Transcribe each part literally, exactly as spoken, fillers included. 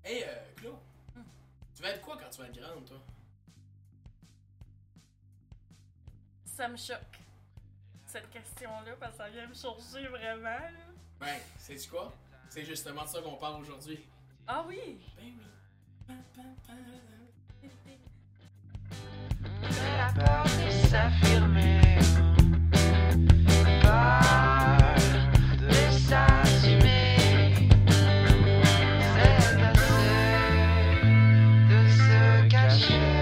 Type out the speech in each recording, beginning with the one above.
Hey, euh, Claude, Hmm. tu vas être quoi quand tu vas être grande, toi? Ça me choque, cette question-là, parce que ça vient me changer vraiment. Là. Ben, sais-tu quoi? C'est justement de ça qu'on parle aujourd'hui. Ah oui! Ben oui. La peur de s'affirmer, peur de s'assumer, c'est assez de se cacher.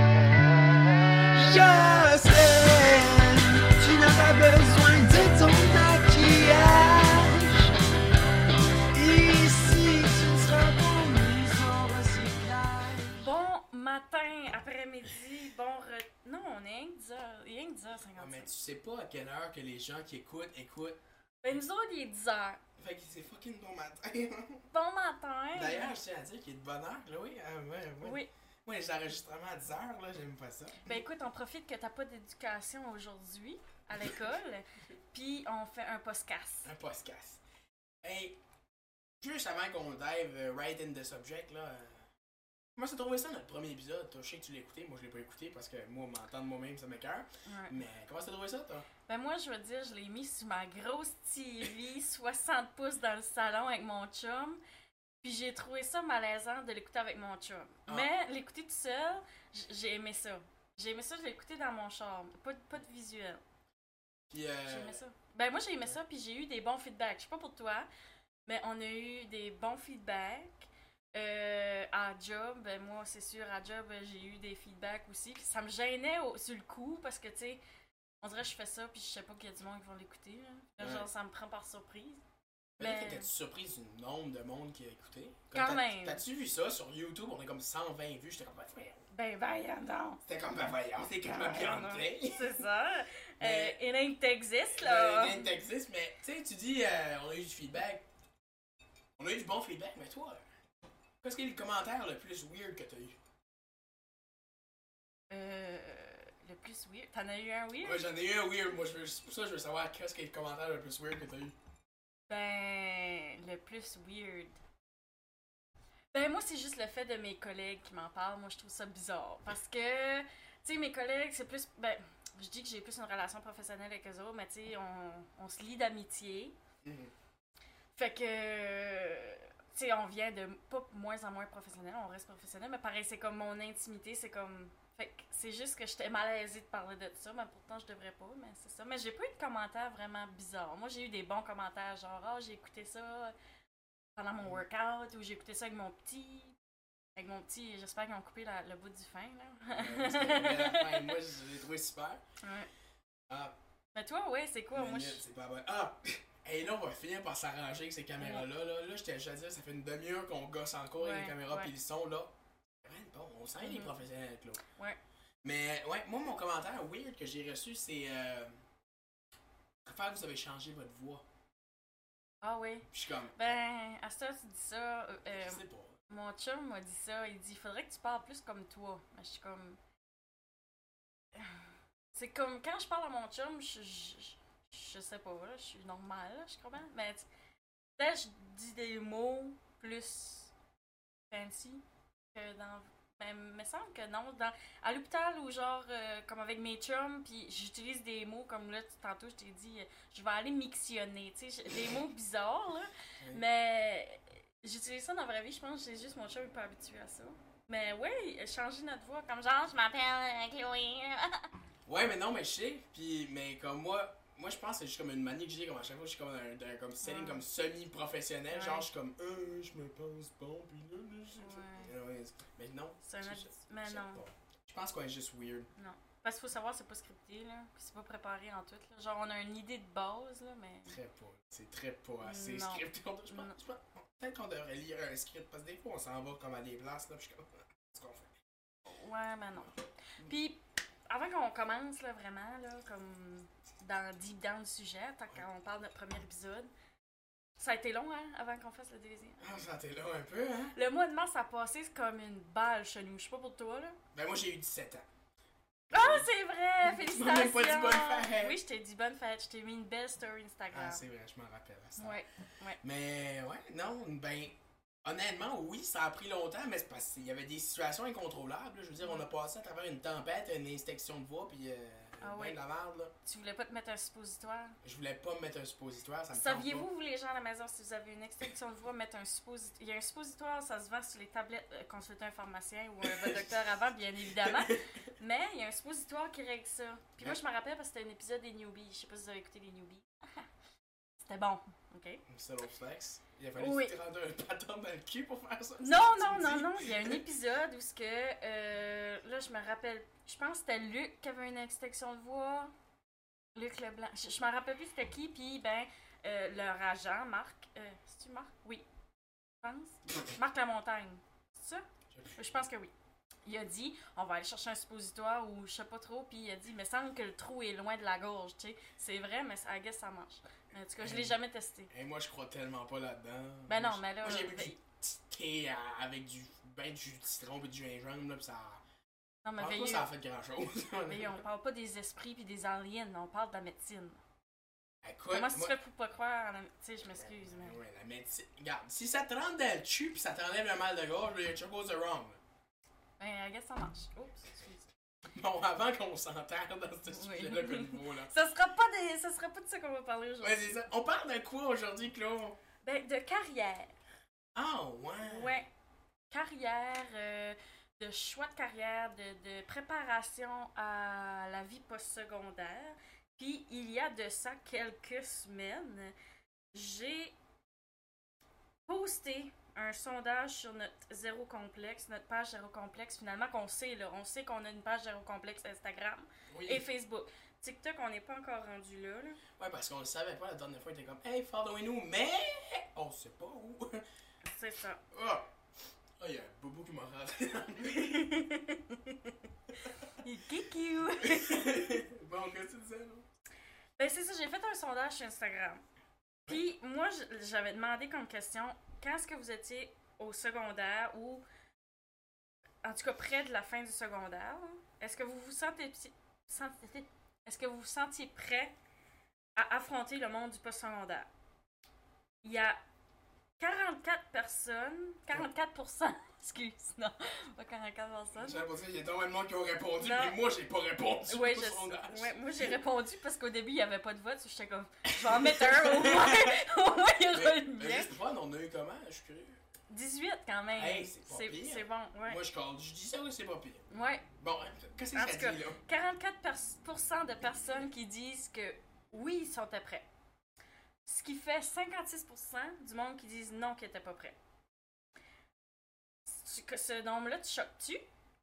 Je sais, tu n'as pas besoin de ton maquillage. Ici, tu ne seras pas mis en recyclage. Bon matin, après-midi, bon re... Non, on est rien que dix heures, rien que dix heures Ah, cinquante-cinq. mais tu sais pas à quelle heure que les gens qui écoutent, écoutent. Ben nous autres, il est dix heures. Fait que c'est fucking bon matin. Bon matin! D'ailleurs, je tiens à dire qu'il est de bonne heure, là, oui. Ah, ouais, ouais. Oui. Moi, les enregistrements à dix heures, là, j'aime pas ça. Ben écoute, on profite que t'as pas d'éducation aujourd'hui à l'école, puis on fait un podcast. Un podcast. Hey, juste avant qu'on dive euh, right in the subject, là. euh, Comment t'as trouvé ça notre premier épisode? Toi, je sais que tu l'as écouté, moi je l'ai pas écouté parce que moi, m'entendre moi-même, ça m'écoeure. Ouais. Mais comment t'as trouvé ça, toi? Ben moi, je veux dire, je l'ai mis sur ma grosse T V, soixante pouces dans le salon avec mon chum. Puis j'ai trouvé ça malaisant de l'écouter avec mon chum. Ah. Mais l'écouter tout seul, j- j'ai aimé ça. J'ai aimé ça, je l'ai écouté dans mon char. Pas, de- pas de visuel. Puis, euh, J'ai aimé ça. Ben moi, j'ai aimé ça, puis j'ai eu des bons feedbacks. Je sais pas pour toi, mais on a eu des bons feedbacks. Euh, à job, ben moi, c'est sûr, à job, j'ai eu des feedbacks aussi. Puis ça me gênait au- sur le coup, parce que, tu sais, on dirait que je fais ça, puis je sais pas qu'il y a du monde qui vont l'écouter. Là. Ouais. Genre, ça me prend par surprise. mais mais- t'étais-tu surprise du nombre de monde qui a écouté? Quand t'as- même. T'as-tu vu ça sur YouTube? On est comme cent vingt vues, j'étais comme, ben voyons. Ben, voyons donc. C'était comme, ben voyons, c'est comme Ben, un voyons donc. Beyoncé. C'est ça. Mais- Euh, it ain't exist, Ben, là. rien t'existe, mais tu sais, tu dis, euh, on a eu du feedback. On a eu du bon feedback, mais toi, qu'est-ce qui est le commentaire le plus weird que t'as eu? Euh, le plus weird. T'en as eu un weird? Moi, j'en ai eu un weird. Moi, je veux, c'est pour ça que je veux savoir qu'est-ce qui est le commentaire le plus weird que t'as eu. Ben, le plus weird. Ben, moi, c'est juste le fait de mes collègues qui m'en parlent. Moi, je trouve ça bizarre. Parce que, tu sais, mes collègues, c'est plus. Ben, je dis que j'ai plus une relation professionnelle avec eux autres, mais tu sais, on, on se lie d'amitié. Mhm. Fait que. Tu sais, on vient de pas moins en moins professionnel, on reste professionnel, mais pareil, c'est comme mon intimité, c'est comme. Fait que c'est juste que j'étais malaisée de parler de ça, mais pourtant je devrais pas, mais c'est ça. Mais j'ai pas eu de commentaires vraiment bizarres. Moi, j'ai eu des bons commentaires, genre, ah, j'ai écouté ça pendant mon workout, ou j'ai écouté ça avec mon petit. Avec mon petit, j'espère qu'ils ont coupé la- le bout du fin, là. Euh, c'était une belle affaire. Moi, je l'ai trouvé super. Ouais. Ah, Mais toi, ouais, c'est quoi? Moi, minute, je. c'est pas bon. Ah! Et là, on va finir par s'arranger avec ces caméras-là. Là, là je t'ai déjà dit, ça fait une demi-heure qu'on gosse encore avec Ouais, les caméras ouais. puis le son, là. Ouais, bon, on sent les Mhm. professionnels, Claude. Ouais. Mais, ouais, moi, mon commentaire weird que j'ai reçu, c'est. Euh, je préfère que vous avez changé votre voix. Ah, oui. Puis je suis comme. Ben, à ça, tu dis ça. euh, euh, Je sais pas. Mon chum m'a dit ça. Il dit, faudrait que tu parles plus comme toi. Mais je suis comme. C'est comme quand je parle à mon chum, je, je, je, je sais pas, là, je suis normale, là, je comprends. Mais tu- peut-être je dis des mots plus fancy que dans. Ben, il me semble que non. Dans, à l'hôpital ou genre, euh, comme avec mes chums, puis j'utilise des mots comme là, tu- tantôt, je t'ai dit, euh, je vais aller mixionner, tu sais, des mots bizarres, là. Oui. Mais j'utilise ça dans la vraie vie, je pense que c'est juste mon chum est pas habitué à ça. Mais ouais, changer notre voix, comme genre, je m'appelle euh, Chloé. Ouais, mais non, mais je sais. Puis, mais comme moi, moi je pense que c'est juste comme une manie que j'ai, comme à chaque fois, je suis comme dans un, dans un comme setting Ouais. comme semi-professionnel. Ouais. Genre, je suis comme, euh, je me pense bon, puis là, là, je- Ouais. Ouais, mais non. C'est un je- autre- je- Mais je sais non. pas. Je pense qu'on est juste weird. Non. Parce qu'il faut savoir, c'est pas scripté, là. Puis c'est pas préparé en tout, là. Genre, on a une idée de base, là, mais. Très pas. C'est très pas assez Non. scripté. On- Je pense, Non. je pense- peut-être qu'on devrait lire un script, parce que des fois, on s'en va comme à des places, là, puis je suis comme, qu'est-ce qu'on fait? Ouais, mais non. Puis, avant qu'on commence, là, vraiment, là, comme dans deep down le sujet, tant qu'on parle de notre premier épisode, ça a été long, hein, avant qu'on fasse le deuxième. Ah, sentez là un peu, hein? Le mois de mars a passé comme une balle chez nous. Je sais pas pour toi, là. Ben, moi, j'ai eu dix-sept ans. Ah, c'est vrai! Tu m'as Félicitations! même pas dit bonne fête. Oui, je t'ai dit bonne fête. Je t'ai mis une belle story Instagram. Ah, c'est vrai, je m'en rappelle. Ça. Ouais, ouais. Mais, ouais, non, ben, Honnêtement, oui, ça a pris longtemps, mais c'est parce qu'il y avait des situations incontrôlables. Là. Je veux dire, on a passé à travers une tempête, une inspection de voix, puis euh, Ah ben ouais. de la merde, là. Tu voulais pas te mettre un suppositoire? Je voulais pas me mettre un suppositoire, ça me tente Saviez-vous, pas. vous les gens à la maison, si vous avez une extinction de voix, mettre un suppositoire? Il y a un suppositoire, ça se vend sur les tablettes. Euh, consultez un pharmacien ou un votre docteur avant, bien évidemment. Mais il y a un suppositoire qui règle ça. Puis moi, je me rappelle parce que c'était un épisode des Newbies. Je sais pas si vous avez écouté les Newbies. C'était bon, ok? C'est l'autre flex. Il a fallu Oui. que tu te rendes un patron dans le cul pour faire ça. Non, c'est non, ce que tu non, me non. dis. Il y a un épisode où ce que euh, là, je me rappelle. Je pense que c'était Luc qui avait une extinction de voix. Luc Leblanc. Je, je me rappelle plus c'était qui. Puis, ben, euh, leur agent, Marc. Euh, C'est-tu Marc? Oui. Je pense. Marc Lamontagne. C'est ça? Je pense que oui. Il a dit, on va aller chercher un suppositoire ou je sais pas trop, puis il a dit, il me semble que le trou est loin de la gorge, tu sais. C'est vrai, mais I guess ça marche. En tout cas, je l'ai jamais testé. Et moi, je crois tellement pas là-dedans. Ben Moi, non, je- mais là, Moi, j'ai euh, bu du petit thé à- avec du, ben, du jus de citron et du gingembre, là, pis ça. Non, mais Je pense pas veillez, que ça a fait grand-chose. veillez, on parle pas des esprits puis des aliens, on parle de la médecine. Écoute, Comment tu moi- fais pour pas croire en la... Tu sais, je m'excuse, mais... Ouais, la médecine. Regarde, si ça te rentre dans le cul pis ça t'enlève le mal de gorge, le check goes wrong. Ben, I guess ça marche. Oups, excuse. Bon, avant qu'on s'enterre dans ce Oui. sujet-là, comme niveau-là. Ça sera pas des... Ça sera pas de ça qu'on va parler aujourd'hui. Ouais, c'est ça. On parle de quoi aujourd'hui, Claude? Ben, de carrière. Ah, ouais. Ouais. Carrière, euh, de choix de carrière, de, de préparation à la vie postsecondaire. Puis, il y a de ça quelques semaines, j'ai posté un sondage sur notre Zéro Complexe, notre page Zéro Complexe. Finalement, qu'on sait, là, on sait qu'on a une page Zéro Complexe Instagram Oui. et Facebook. TikTok, on n'est pas encore rendu là, là. Ouais, parce qu'on le savait pas la dernière fois, il était comme, hey, followez-nous, mais on sait pas où. C'est ça. Ah, ah, il y a un bobo qui m'a rentré dans le Kikiou! Bon, qu'est-ce que tu disais, là? Ben, c'est ça, j'ai fait un sondage sur Instagram. Puis, moi, je- j'avais demandé comme question, quand est-ce que vous étiez au secondaire ou, en tout cas, près de la fin du secondaire, là, est-ce que vous vous sentez, sentez- est-ce que vous vous sentiez prêt à affronter le monde du post-secondaire? Il y a quarante-quatre personnes, quarante-quatre pour cent, excuse, non, pas quarante-quatre personnes. J'avais pas dit, il y a tellement de monde qui ont répondu, Non. mais moi, j'ai pas répondu Ouais, au je sondage. sais. Ouais, moi j'ai répondu parce qu'au début il n'y avait pas de vote. J'étais comme, je vais en mettre un au moins. Au moins il y aura Mais, une mais bien. juste pour fun, on a eu comment? Je suis curieux. dix-huit quand même. Hey, c'est pas c'est pire. c'est bon, ouais. Moi, je, call, je dis ça, oui, c'est pas pire. Ouais. Bon, qu'est-ce En que tout ça cas, dit, là? quarante-quatre pour cent de personnes qui disent que oui, ils sont prêts. Ce qui fait cinquante-six pour cent du monde qui disent non, qu'ils n'étaient pas prêts. Tu- que Ce nombre-là, te choques-tu?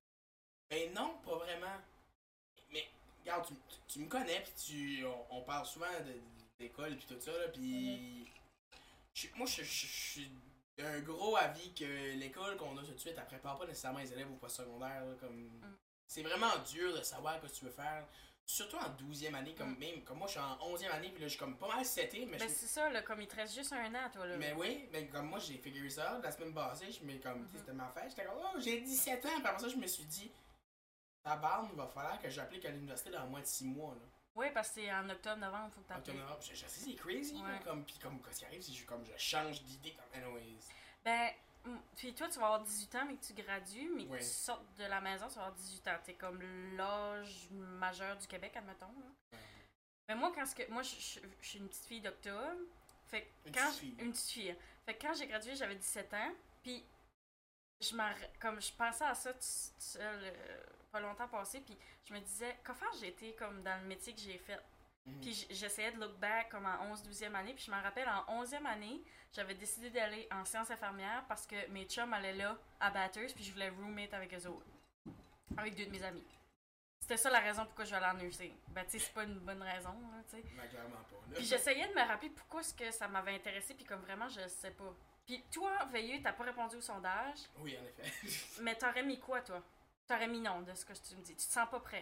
Ben non, pas vraiment. Mais, regarde, tu, tu, tu me connais, pis tu, on, on parle souvent de, d'école pis tout ça, là, pis... je- moi, je je- je suis d'un gros avis que l'école qu'on a tout de suite, elle prépare pas nécessairement les élèves au post-secondaire, là, comme... Mm. C'est vraiment dur de savoir ce que tu veux faire. Surtout en douzième année, comme Mm. même, comme moi, je suis en onzième année, puis là, je suis comme pas mal seté, mais Ben je... c'est ça, là, comme il te reste juste un an, toi, là. Mais oui, mais comme moi, j'ai figuré ça out la semaine passée, je mais comme, Mhm. c'était ma fête, j'étais comme, oh, j'ai dix-sept ans, puis après ça, je me suis dit, ta barbe, il va falloir que j'applique à l'université dans moins de six mois, là. Oui, parce que c'est en octobre, novembre, faut que t'appliques. Octobre, je, je sais, c'est crazy, là, Ouais. comme, puis comme, qu'est-ce qui arrive, si je, comme, je change d'idée, comme, anyways. Ben, mm, puis toi, tu vas avoir dix-huit ans, mais que tu gradues, mais que Ouais. tu sortes de la maison, tu vas avoir dix-huit ans. T'es comme l'âge majeur du Québec, admettons. Là. Ouais. Mais moi, quand ce que, moi, je je- je suis une petite fille d'octobre. Fait que Une quand petite j'- fille. une petite fille. Fait que quand j'ai gradué, j'avais dix-sept ans. Puis, je m'en r- comme je pensais à ça tout seul, euh, pas longtemps passé. Puis, je me disais, comment j'ai été comme dans le métier que j'ai fait? Mhm. Puis j- j'essayais de look back comme en onze douzième année. Puis je me rappelle, en onzième année, j'avais décidé d'aller en sciences infirmières parce que mes chums allaient là à Batters. Puis je voulais roommate avec eux autres. Avec deux de mes amis. C'était ça la raison pourquoi je vais aller en nursing. Ben, tu sais, c'est pas une bonne raison, là, tu sais. Mais clairement pas, là. Puis j'essayais de me rappeler pourquoi est-ce que ça m'avait intéressé. Puis comme vraiment, je sais pas. Puis toi, Veilleux, t'as pas répondu au sondage. Oui, en effet. Mais t'aurais mis quoi, toi? T'aurais mis non, de ce que tu me dis. Tu te sens pas prêt.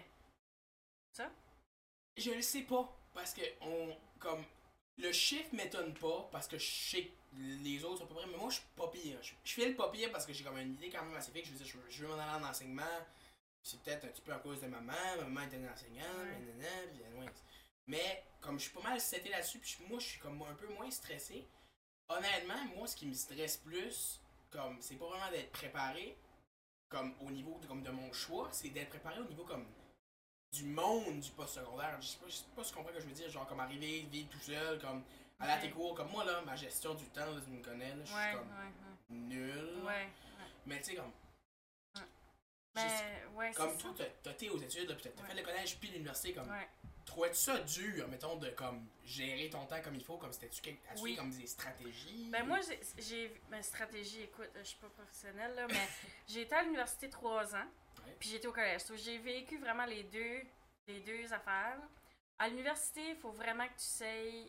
Ça? Je le sais pas, parce que, on, comme, le chiffre m'étonne pas, parce que je sais que les autres sont pas prêts, mais moi, je suis pas pire. Je, je file pas pire parce que j'ai comme une idée quand même assez fixe. Je veux dire, je, veux- je veux m'en aller en enseignement. C'est peut-être un petit peu à cause de maman. Ma maman était une enseignante, Ouais. nanana, puis anyways. Mais, comme je suis pas mal seté là-dessus, puis je- moi, je suis comme un peu moins stressé. Honnêtement, moi, ce qui me stresse plus, comme, c'est pas vraiment d'être préparé, comme, au niveau de, comme, de mon choix, c'est d'être préparé au niveau, comme, du monde du post-secondaire. Je sais pas, je sais pas si tu comprends ce que je veux dire, genre, comme, arriver, vivre tout seul, comme, aller à tes cours, comme moi, là, ma gestion du temps, là, tu me connais, là, je suis Ouais, comme, ouais, ouais. nul. Ouais, ouais. Mais, tu sais, comme, Mais, ouais, c'est comme ça. toi, t'as- t'as été aux études, là, pis t'as t'as Ouais. fait le collège puis l'université, comme, Ouais. trouvais-tu ça dur, mettons, de, comme, gérer ton temps comme il faut, comme, c'était-tu quelque- as-tu Oui. fait, comme, des stratégies? Ben moi, j'ai- j'ai... Ma stratégie, écoute, je suis pas professionnelle, là, mais j'ai été à l'université trois ans, Ouais. puis j'étais au collège. So, j'ai vécu vraiment les deux, les deux affaires. À l'université, il faut vraiment que tu sais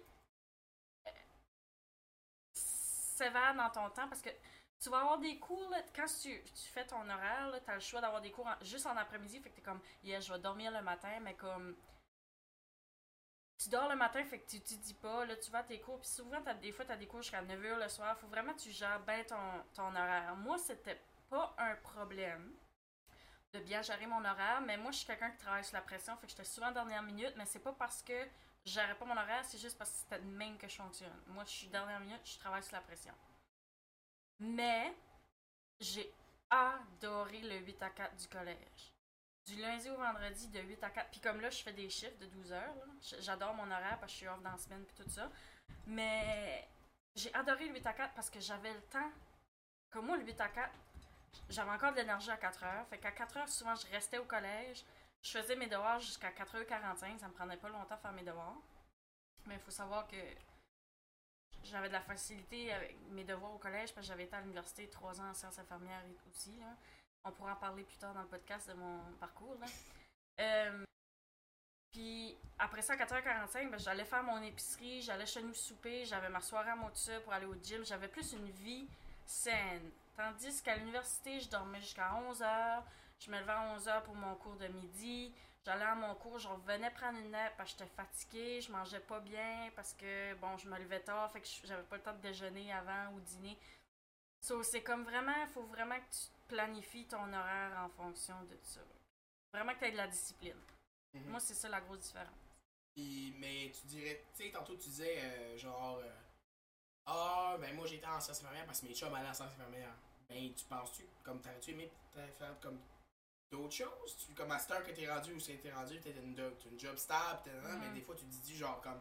sévère dans ton temps, parce que tu vas avoir des cours, là, quand tu, tu fais ton horaire, tu as le choix d'avoir des cours en- juste en après-midi, fait que t'es comme, yeah, je vais dormir le matin, mais comme, tu dors le matin, fait que tu t'étudies pas, là, tu vas à tes cours, puis souvent, t'as, des fois, tu as des cours jusqu'à neuf heures le soir, faut vraiment que tu gères bien ton, ton horaire. Moi, c'était pas un problème de bien gérer mon horaire, mais moi, je suis quelqu'un qui travaille sous la pression, fait que j'étais souvent dernière minute, mais c'est pas parce que je gérais pas mon horaire, c'est juste parce que c'était de même que je fonctionne. Moi, je suis dernière minute, je travaille sous la pression. Mais j'ai adoré le huit à quatre du collège. Du lundi au vendredi, de huit à quatre. Puis comme là, je fais des chiffres de douze heures. Là. J'adore mon horaire parce que je suis off dans la semaine puis tout ça. Mais j'ai adoré le huit à quatre parce que j'avais le temps. Comme moi, le huit à quatre, j'avais encore de l'énergie à quatre heures. Fait qu'à quatre heures, souvent, je restais au collège. Je faisais mes devoirs jusqu'à quatre heures quarante-cinq. Ça me prenait pas longtemps à faire mes devoirs. Mais il faut savoir que j'avais de la facilité avec mes devoirs au collège parce que j'avais été à l'université trois ans en sciences infirmières aussi. Là. On pourra en parler plus tard dans le podcast de mon parcours. Là. Euh, puis après ça, à quatre heures quarante-cinq, ben, j'allais faire mon épicerie, j'allais chez nous souper, j'avais ma soirée à Montessa pour aller au gym. J'avais plus une vie saine. Tandis qu'à l'université, je dormais jusqu'à onze heures. Je me levais à onze heures pour mon cours de midi. J'allais à mon cours, je revenais prendre une nappe parce que j'étais fatiguée, je mangeais pas bien parce que, bon, je me levais tard, fait que j'avais pas le temps de déjeuner avant ou dîner. So, c'est comme vraiment, il faut vraiment que tu planifies ton horaire en fonction de ça. Vraiment que tu aies de la discipline. Mm-hmm. Moi, c'est ça la grosse différence. Puis, mais tu dirais, tu sais, tantôt tu disais, euh, genre, euh, ah, ben moi j'étais en sciences infirmières parce que mes chums allaient en sciences infirmières. Ben, tu penses-tu, comme t'aurais-tu aimé faire comme d'autres choses? Tu, comme à cette heure que t'es rendu ou que t'es rendu, t'as une, une job stable, mm-hmm. mais des fois tu te dis, genre, comme,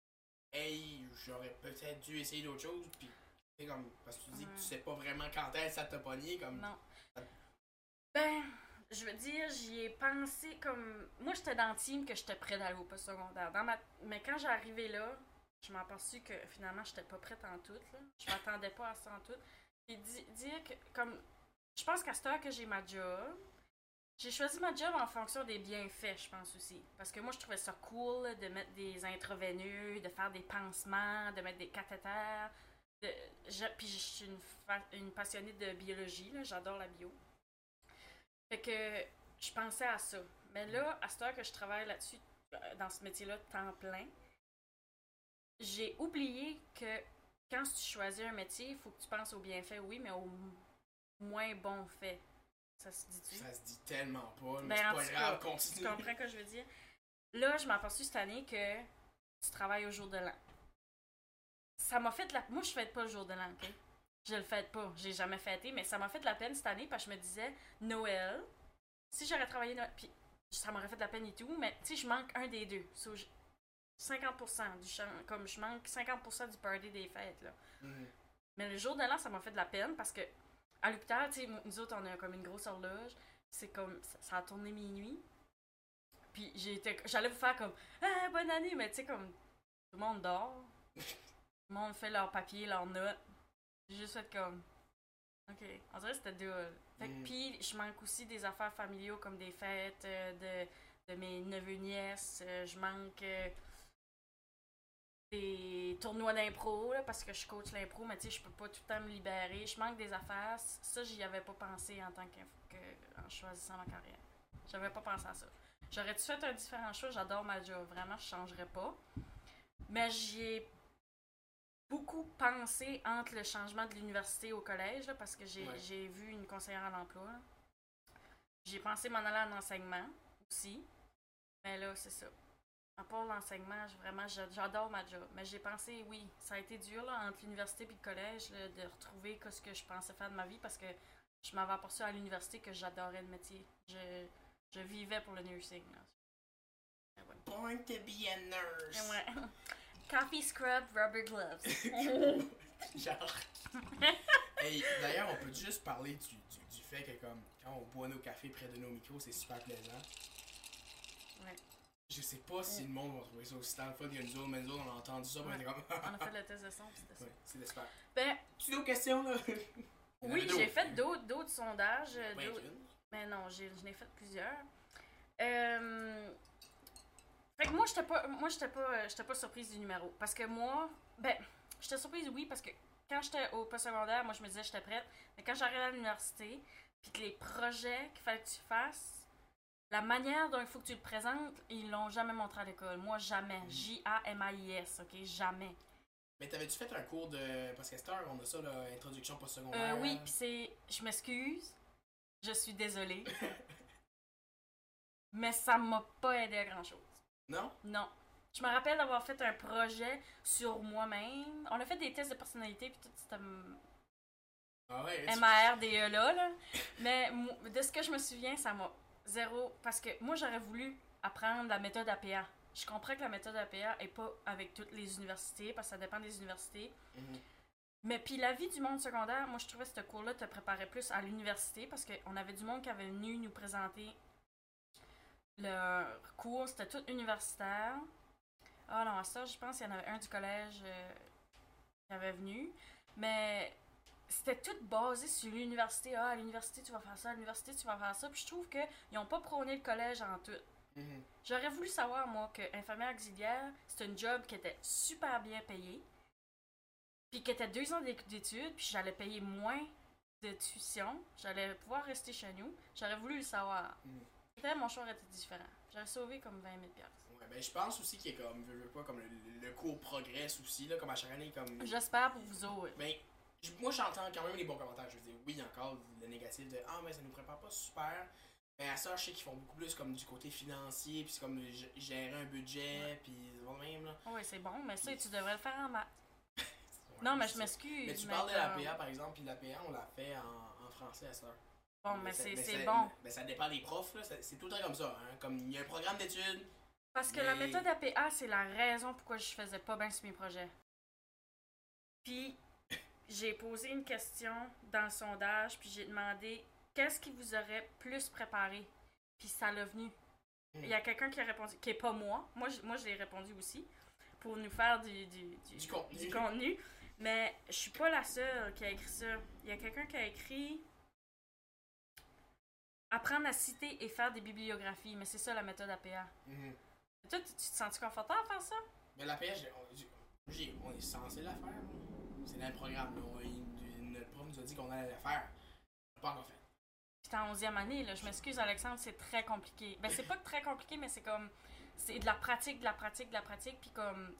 hey, j'aurais peut-être dû essayer d'autres choses, puis, tu sais, comme, parce que tu dis mm-hmm. que tu sais pas vraiment quand est-ce ça t'a pogné, comme. Non. Ça... Ben, je veux dire, j'y ai pensé comme. Moi, j'étais dans le team que j'étais prête d'aller au post-secondaire. Dans ma... Mais quand j'ai arrivé là, je m'en aperçu que finalement, j'étais pas prête en tout, là. Je m'attendais pas à ça en tout. Et di- dire que, comme. Je pense qu'à cette heure que j'ai ma job, j'ai choisi ma job en fonction des bienfaits, je pense aussi. Parce que moi, je trouvais ça cool de mettre des intraveineux, de faire des pansements, de mettre des cathéters. De... Je... Puis je suis une, fa... une passionnée de biologie, là. J'adore la bio. Fait que je pensais à ça. Mais là, à cette heure que je travaille là-dessus, dans ce métier-là, temps plein, j'ai oublié que quand tu choisis un métier, il faut que tu penses aux bienfaits, oui, mais aux moins bons faits. Ça se dit-tu? Ça se dit tellement pas, mais ben, c'est pas grave, cas, continue. Tu comprends ce que je veux dire? Là, je m'en aperçu cette année que tu travailles au jour de l'an. Ça m'a fait de la... Moi, je fête pas le jour de l'an, OK? Je le fête pas. J'ai jamais fêté, mais ça m'a fait de la peine cette année parce que je me disais, Noël, si j'aurais travaillé Noël, puis ça m'aurait fait de la peine et tout, mais tu sais, je manque un des deux. So, je... cinquante pour cent du champ, comme je manque cinquante pour cent du party des fêtes, là. Mm-hmm. Mais le jour de l'an, ça m'a fait de la peine parce que à l'hôpital, tu sais, nous autres, on a comme une grosse horloge. C'est comme, ça, ça a tourné minuit. Puis j'étais, j'allais vous faire comme, ah, bonne année, mais tu sais, comme, tout le monde dort. Tout le monde fait leur papier, leurs notes. J'ai juste fait comme, ok, on dirait que c'était deux. Fait que, mm. Puis je manque aussi des affaires familiaux comme des fêtes euh, de, de mes neveux nièces. Euh, je manque euh, des tournois d'impro, là, parce que je coach l'impro, mais tu sais, je peux pas tout le temps me libérer. Je manque des affaires. Ça, j'y avais pas pensé en tant que, que en choisissant ma carrière. J'avais pas pensé à ça. J'aurais-tu fait un différent choix? J'adore ma job. Vraiment, je changerais pas. Mais j'y ai beaucoup pensé entre le changement de l'université au collège, là, parce que j'ai, ouais. j'ai vu une conseillère à l'emploi. Là. J'ai pensé m'en aller en enseignement aussi. Mais là, c'est ça. À part l'enseignement, je- vraiment, j'a- j'adore ma job. Mais j'ai pensé, oui, ça a été dur là, entre l'université et le collège là, de retrouver ce que je pensais faire de ma vie parce que je m'avais aperçu à l'université que j'adorais le métier. Je, je vivais pour le nursing. Là. Et ouais. Born to be a nurse. Et ouais. Coffee scrub, rubber gloves. Genre. Hey, d'ailleurs, on peut juste parler du, du, du fait que comme quand on boit nos cafés près de nos micros, c'est super plaisant. Ouais. Je sais pas si le monde va trouver ça aussi tant le fun que nous autres, mais nous autres, on a entendu ça, Ouais. on était comme. On a fait le test de son, puis c'était ça. Ouais, c'est super. Ben, Tu as d'autres questions, là? Il y en oui, avait j'ai d'autres. fait d'autres, d'autres sondages. euh, Ouais, d'autres- une. Mais non, j'ai, j'en ai fait plusieurs. Euh... Fait que moi, j'étais pas, moi, j'étais pas, euh, j'étais pas surprise du numéro. Parce que moi, ben, j'étais surprise, oui, parce que quand j'étais au post-secondaire, moi, je me disais, j'étais prête. Mais quand j'arrivais à l'université, puis que les projets qu'il fallait que tu fasses, la manière dont il faut que tu le présentes, ils l'ont jamais montré à l'école. Moi, jamais. J A M A I S, ok? Jamais. Mais t'avais-tu fait un cours de. Parce qu'à cette heure, on a ça, là, introduction post-secondaire. Euh, oui, puis c'est. Je m'excuse. Je suis désolée. Mais ça m'a pas aidé à grand-chose. Non? Non. Je me rappelle d'avoir fait un projet sur moi-même. On a fait des tests de personnalité, puis tout c'était Ah ouais, M A R D E là, là. Mais mo- de ce que je me souviens, ça m'a zéro. Parce que moi, j'aurais voulu apprendre la méthode A P A. Je comprends que la méthode A P A est pas avec toutes les universités, parce que ça dépend des universités. Mhm. Mais puis la vie du monde secondaire, moi je trouvais que ce cours-là te préparait plus à l'université parce qu'on avait du monde qui avait venu nous présenter leur cours, c'était tout universitaire. Ah non, à ça, je pense qu'il y en avait un du collège euh, qui avait venu. Mais c'était tout basé sur l'université. Ah, à l'université tu vas faire ça, à l'université tu vas faire ça. Puis je trouve qu'ils n'ont pas prôné le collège en tout. Mhm. J'aurais voulu savoir, moi, que infirmière auxiliaire, c'est un job qui était super bien payé. Puis qui était deux ans d'études, puis j'allais payer moins de tuition. J'allais pouvoir rester chez nous. J'aurais voulu le savoir. Mm. Peut-être mon choix était différent. J'aurais sauvé comme vingt mille dollars. Ouais, ben je pense aussi qu'il y a comme, veux, veux pas, comme le, le cours progresse aussi, là, comme à chaque année, comme. J'espère pour vous autres. Ben, j- moi j'entends quand même les bons commentaires. Je veux dire, oui, encore le négatif de ah, mais ça nous prépare pas super. Mais à ça, je sais qu'ils font beaucoup plus comme du côté financier, puis c'est comme g- gérer un budget, puis c'est même là. Oui, c'est bon, mais ça, tu devrais le faire en maths. Ouais, Non, mais c'est je ça. m'excuse. Mais tu parles de comme- l'A P A par exemple, puis l'A P A on l'a fait en, en français à ça. Bon, mais c'est mais c'est ça- bon. Mais ça dépend des profs, là. ça- C'est tout le temps comme ça. Hein. Comme il y a un programme d'études. Parce que la mais- méthode A P A, c'est la raison pourquoi je faisais pas bien sur mes projets. Puis, j'ai posé une question dans le sondage, puis j'ai demandé qu'est-ce qui vous aurait plus préparé. Puis ça l'a venu. Il y a quelqu'un qui a répondu, qui est pas moi. Moi, je, moi, je l'ai répondu aussi, pour nous faire du, du, du, Du contenu. du contenu. Mais je suis pas la seule qui a écrit ça. Il y a quelqu'un qui a écrit apprendre à citer et faire des bibliographies. Mais c'est ça la méthode A P A. Mhm. Toi, tu, tu te sens-tu confortable à faire ça? Mais l'A P A, j'ai- on, j'ai- j'ai- on est censé la faire. là. C'est dans le programme. Là. On- il- notre prof nous a dit qu'on allait la faire. On l'a pas encore fait. Puis t'es en onzième année, là. Je m'excuse, Alexandre, c'est très compliqué. Ben, c'est pas que très compliqué, mais c'est comme. C'est de la pratique, de la pratique, de la pratique. Puis comme.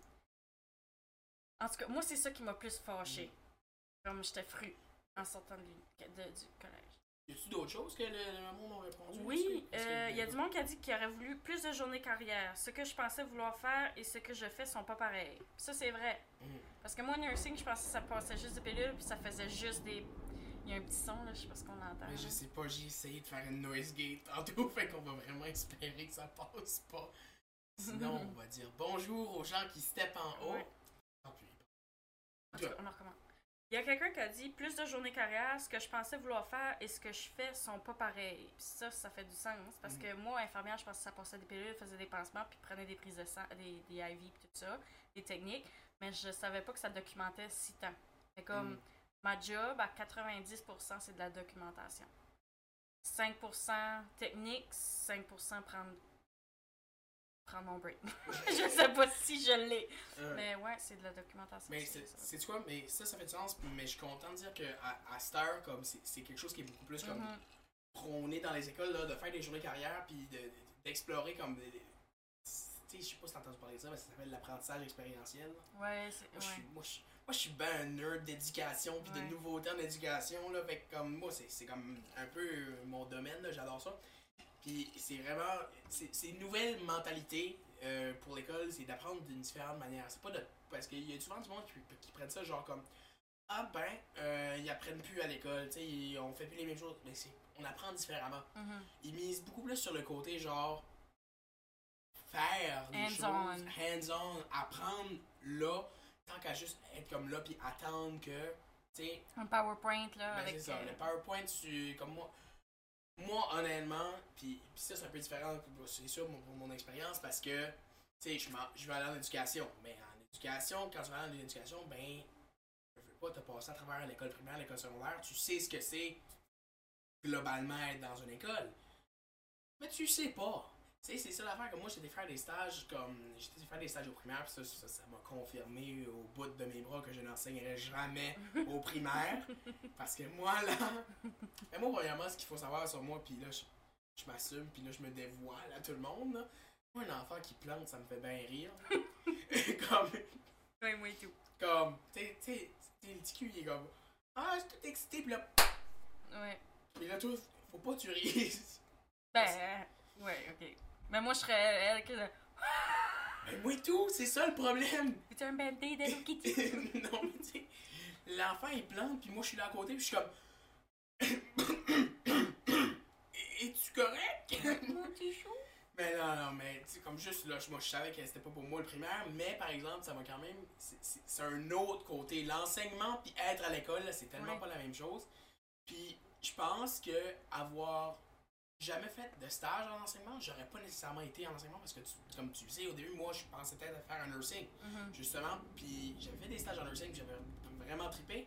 En tout cas, moi, c'est ça qui m'a plus fâché. Comme j'étais fru en sortant de, l'uni- de- du collège. Y a-tu d'autres choses que le, le monde a répondu? Oui, Est-ce que- est-ce euh, que- il y a du monde qui a dit qu'il aurait voulu plus de journées carrière. Ce que je pensais vouloir faire et ce que je fais sont pas pareils. Puis ça, c'est vrai. Mhm. Parce que moi, nursing, je pensais que ça passait juste des pilules, puis ça faisait juste des. Il y a un petit son, là, je sais pas ce qu'on entend. Mais je là. sais pas, j'ai essayé de faire une noise gate tantôt, fait qu'on va vraiment espérer que ça passe pas. Sinon, on va dire bonjour aux gens qui steppent en haut. Ouais. Tant pis. En tout cas, on en recommence. Il y a quelqu'un qui a dit plus de journées carrière, ce que je pensais vouloir faire et ce que je fais sont pas pareils. Puis ça, ça fait du sens. Parce Mhm. que moi, infirmière, je pensais que ça passait des pilules, faisait des pansements, puis prenait des prises de sang, des, des I V, puis tout ça, des techniques. Mais je savais pas que ça documentait si tant. C'est comme Mhm. ma job, à quatre-vingt-dix pour cent, c'est de la documentation. cinq pour cent technique, cinq pour cent prendre, prendre mon break. Je sais pas si je l'ai. Euh, Mais ouais, c'est de la documentation. Mais c'est c'est ça. c'est quoi, mais ça, ça fait du sens, mais je suis content de dire qu'à à cette heure, comme c'est c'est quelque chose qui est beaucoup plus comme Mhm. prôné dans les écoles, là, de faire des journées carrière, puis de- d'explorer comme des. des- Tu sais, je sais pas si t'as entendu parler de ça, mais ça s'appelle l'apprentissage expérientiel. Ouais, c'est. Moi, je suis- Ouais. moi, je moi, je suis ben un nerd d'éducation, puis Ouais. de nouveautés en éducation, là, fait que comme moi, c'est c'est comme un peu mon domaine, là, j'adore ça. Puis c'est vraiment. C'est c'est une nouvelle mentalité euh, pour l'école, c'est d'apprendre d'une différente manière. C'est pas de. Parce qu'il y a souvent du monde qui, qui prennent ça genre comme. Ah ben, euh, ils apprennent plus à l'école, tu sais, on fait plus les mêmes choses. Mais c'est. On apprend différemment. Mhm. Ils misent beaucoup plus sur le côté genre. Faire des Hands-on. choses. Hands-on. Apprendre là, tant qu'à juste être comme là, puis attendre que. Tu sais. Un PowerPoint, là, Ben, avec... c'est ça. euh, Le PowerPoint, tu, comme moi, moi honnêtement, puis ça c'est un peu différent, c'est sûr pour mon, mon expérience parce que, tu sais, je, m'en- je vais aller en éducation, mais en éducation, quand tu vas aller en éducation, ben, je veux pas te passer à travers l'école primaire, l'école secondaire, tu sais ce que c'est globalement être dans une école, mais tu sais pas. Tu sais, c'est ça l'affaire que moi j'étais faire des stages comme. J'étais faire des stages au primaire, puis ça, ça, ça m'a confirmé au bout de mes bras que je n'enseignerai jamais au primaire. Parce que moi là. Mais moi, premièrement, ce qu'il faut savoir sur moi, puis là, je, je m'assume, puis là, je me dévoile à tout le monde. Là. Moi, un enfant qui plante, ça me fait bien rire. comme. Ouais, moi et tout. Comme. Tu sais, tu sais, le petit cul, il est comme. Ah, je suis tout excité, puis là. Ouais. Puis là, toi, faut pas que tu rises. Ben, euh, ouais, ok. Mais moi, je serais elle que... Mais moi et tout, c'est ça le problème. C'est un bébé de Hello Kitty. Non, mais tu sais, l'enfant il plante, puis moi je suis là à côté, puis je suis comme. Es-tu correct? Mon petit chou. Mais non, non, mais tu sais, comme juste là, moi je savais que c'était pas pour moi le primaire, mais par exemple, ça va quand même. C'est- C'est c'est un autre côté. L'enseignement, puis être à l'école, là, c'est tellement Ouais. pas la même chose. Puis je pense que avoir jamais fait de stage en enseignement, j'aurais pas nécessairement été en enseignement parce que, tu- comme tu sais, au début, moi je pensais peut-être à faire un nursing. Mhm. Justement, puis j'avais fait des stages en nursing, j'avais vraiment trippé.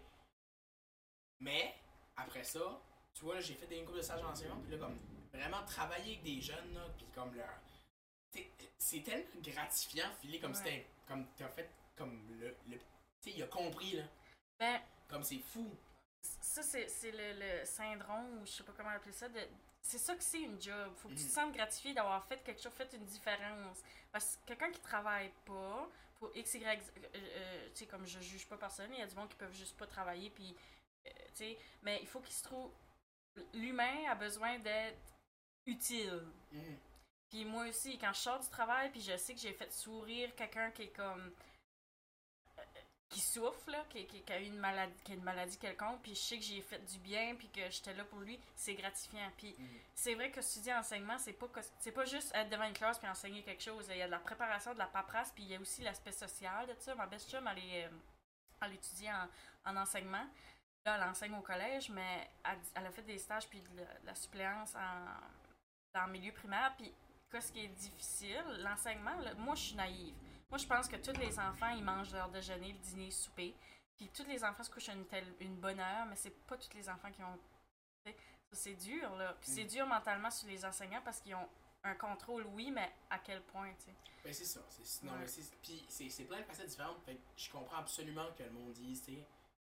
Mais, après ça, tu vois, là, j'ai fait des cours de stages en enseignement, puis là, comme, vraiment travailler avec des jeunes, là, puis comme leur... t'sais, c'est tellement gratifiant, filer comme Ouais. c'était... Comme t'as fait, comme le... le tu sais, il a compris, là. Ben, Comme c'est fou. ça, c'est c'est le, le syndrome, ou je sais pas comment appeler ça, de... C'est ça que c'est une job. Faut que tu te Mhm. sentes gratifié d'avoir fait quelque chose, fait une différence. Parce que quelqu'un qui travaille pas, pour X, Y, euh, euh, tu sais, comme je juge pas personne, il y a du monde qui peuvent juste pas travailler, puis, euh, tu sais, mais il faut qu'il se trouve... L'humain a besoin d'être utile. Mhm. Puis moi aussi, quand je sors du travail, puis je sais que j'ai fait sourire quelqu'un qui est comme... euh, qui souffre, là, qui, qui, qui a eu une maladie, qui a une maladie quelconque, puis je sais que j'ai fait du bien, puis que j'étais là pour lui, c'est gratifiant. Puis Mhm. c'est vrai que étudier enseignement, c'est pas, que- c'est pas juste être devant une classe puis enseigner quelque chose. Il y a de la préparation, de la paperasse, puis il y a aussi l'aspect social de ça. Ma best chum, elle, est, euh, elle étudie en, en enseignement. Là, elle enseigne au collège, mais elle, elle a fait des stages puis de la, de la suppléance en, dans le milieu primaire. Puis, qu'est-ce qui est difficile, l'enseignement, là, moi, je suis naïve. Moi, je pense que tous les enfants, ils mangent leur déjeuner, le dîner, le souper. Puis, tous les enfants se couchent à une, telle, une bonne heure, mais c'est pas tous les enfants qui ont... tu sais, ça, c'est dur, là. Puis, c'est Mm. dur mentalement sur les enseignants parce qu'ils ont un contrôle, oui, mais à quel point, tu sais. Ben c'est ça. C'est, non, Ouais. mais c'est, puis c'est, c'est plein de facettes différentes. Fait que je comprends absolument que le monde dise, tu sais,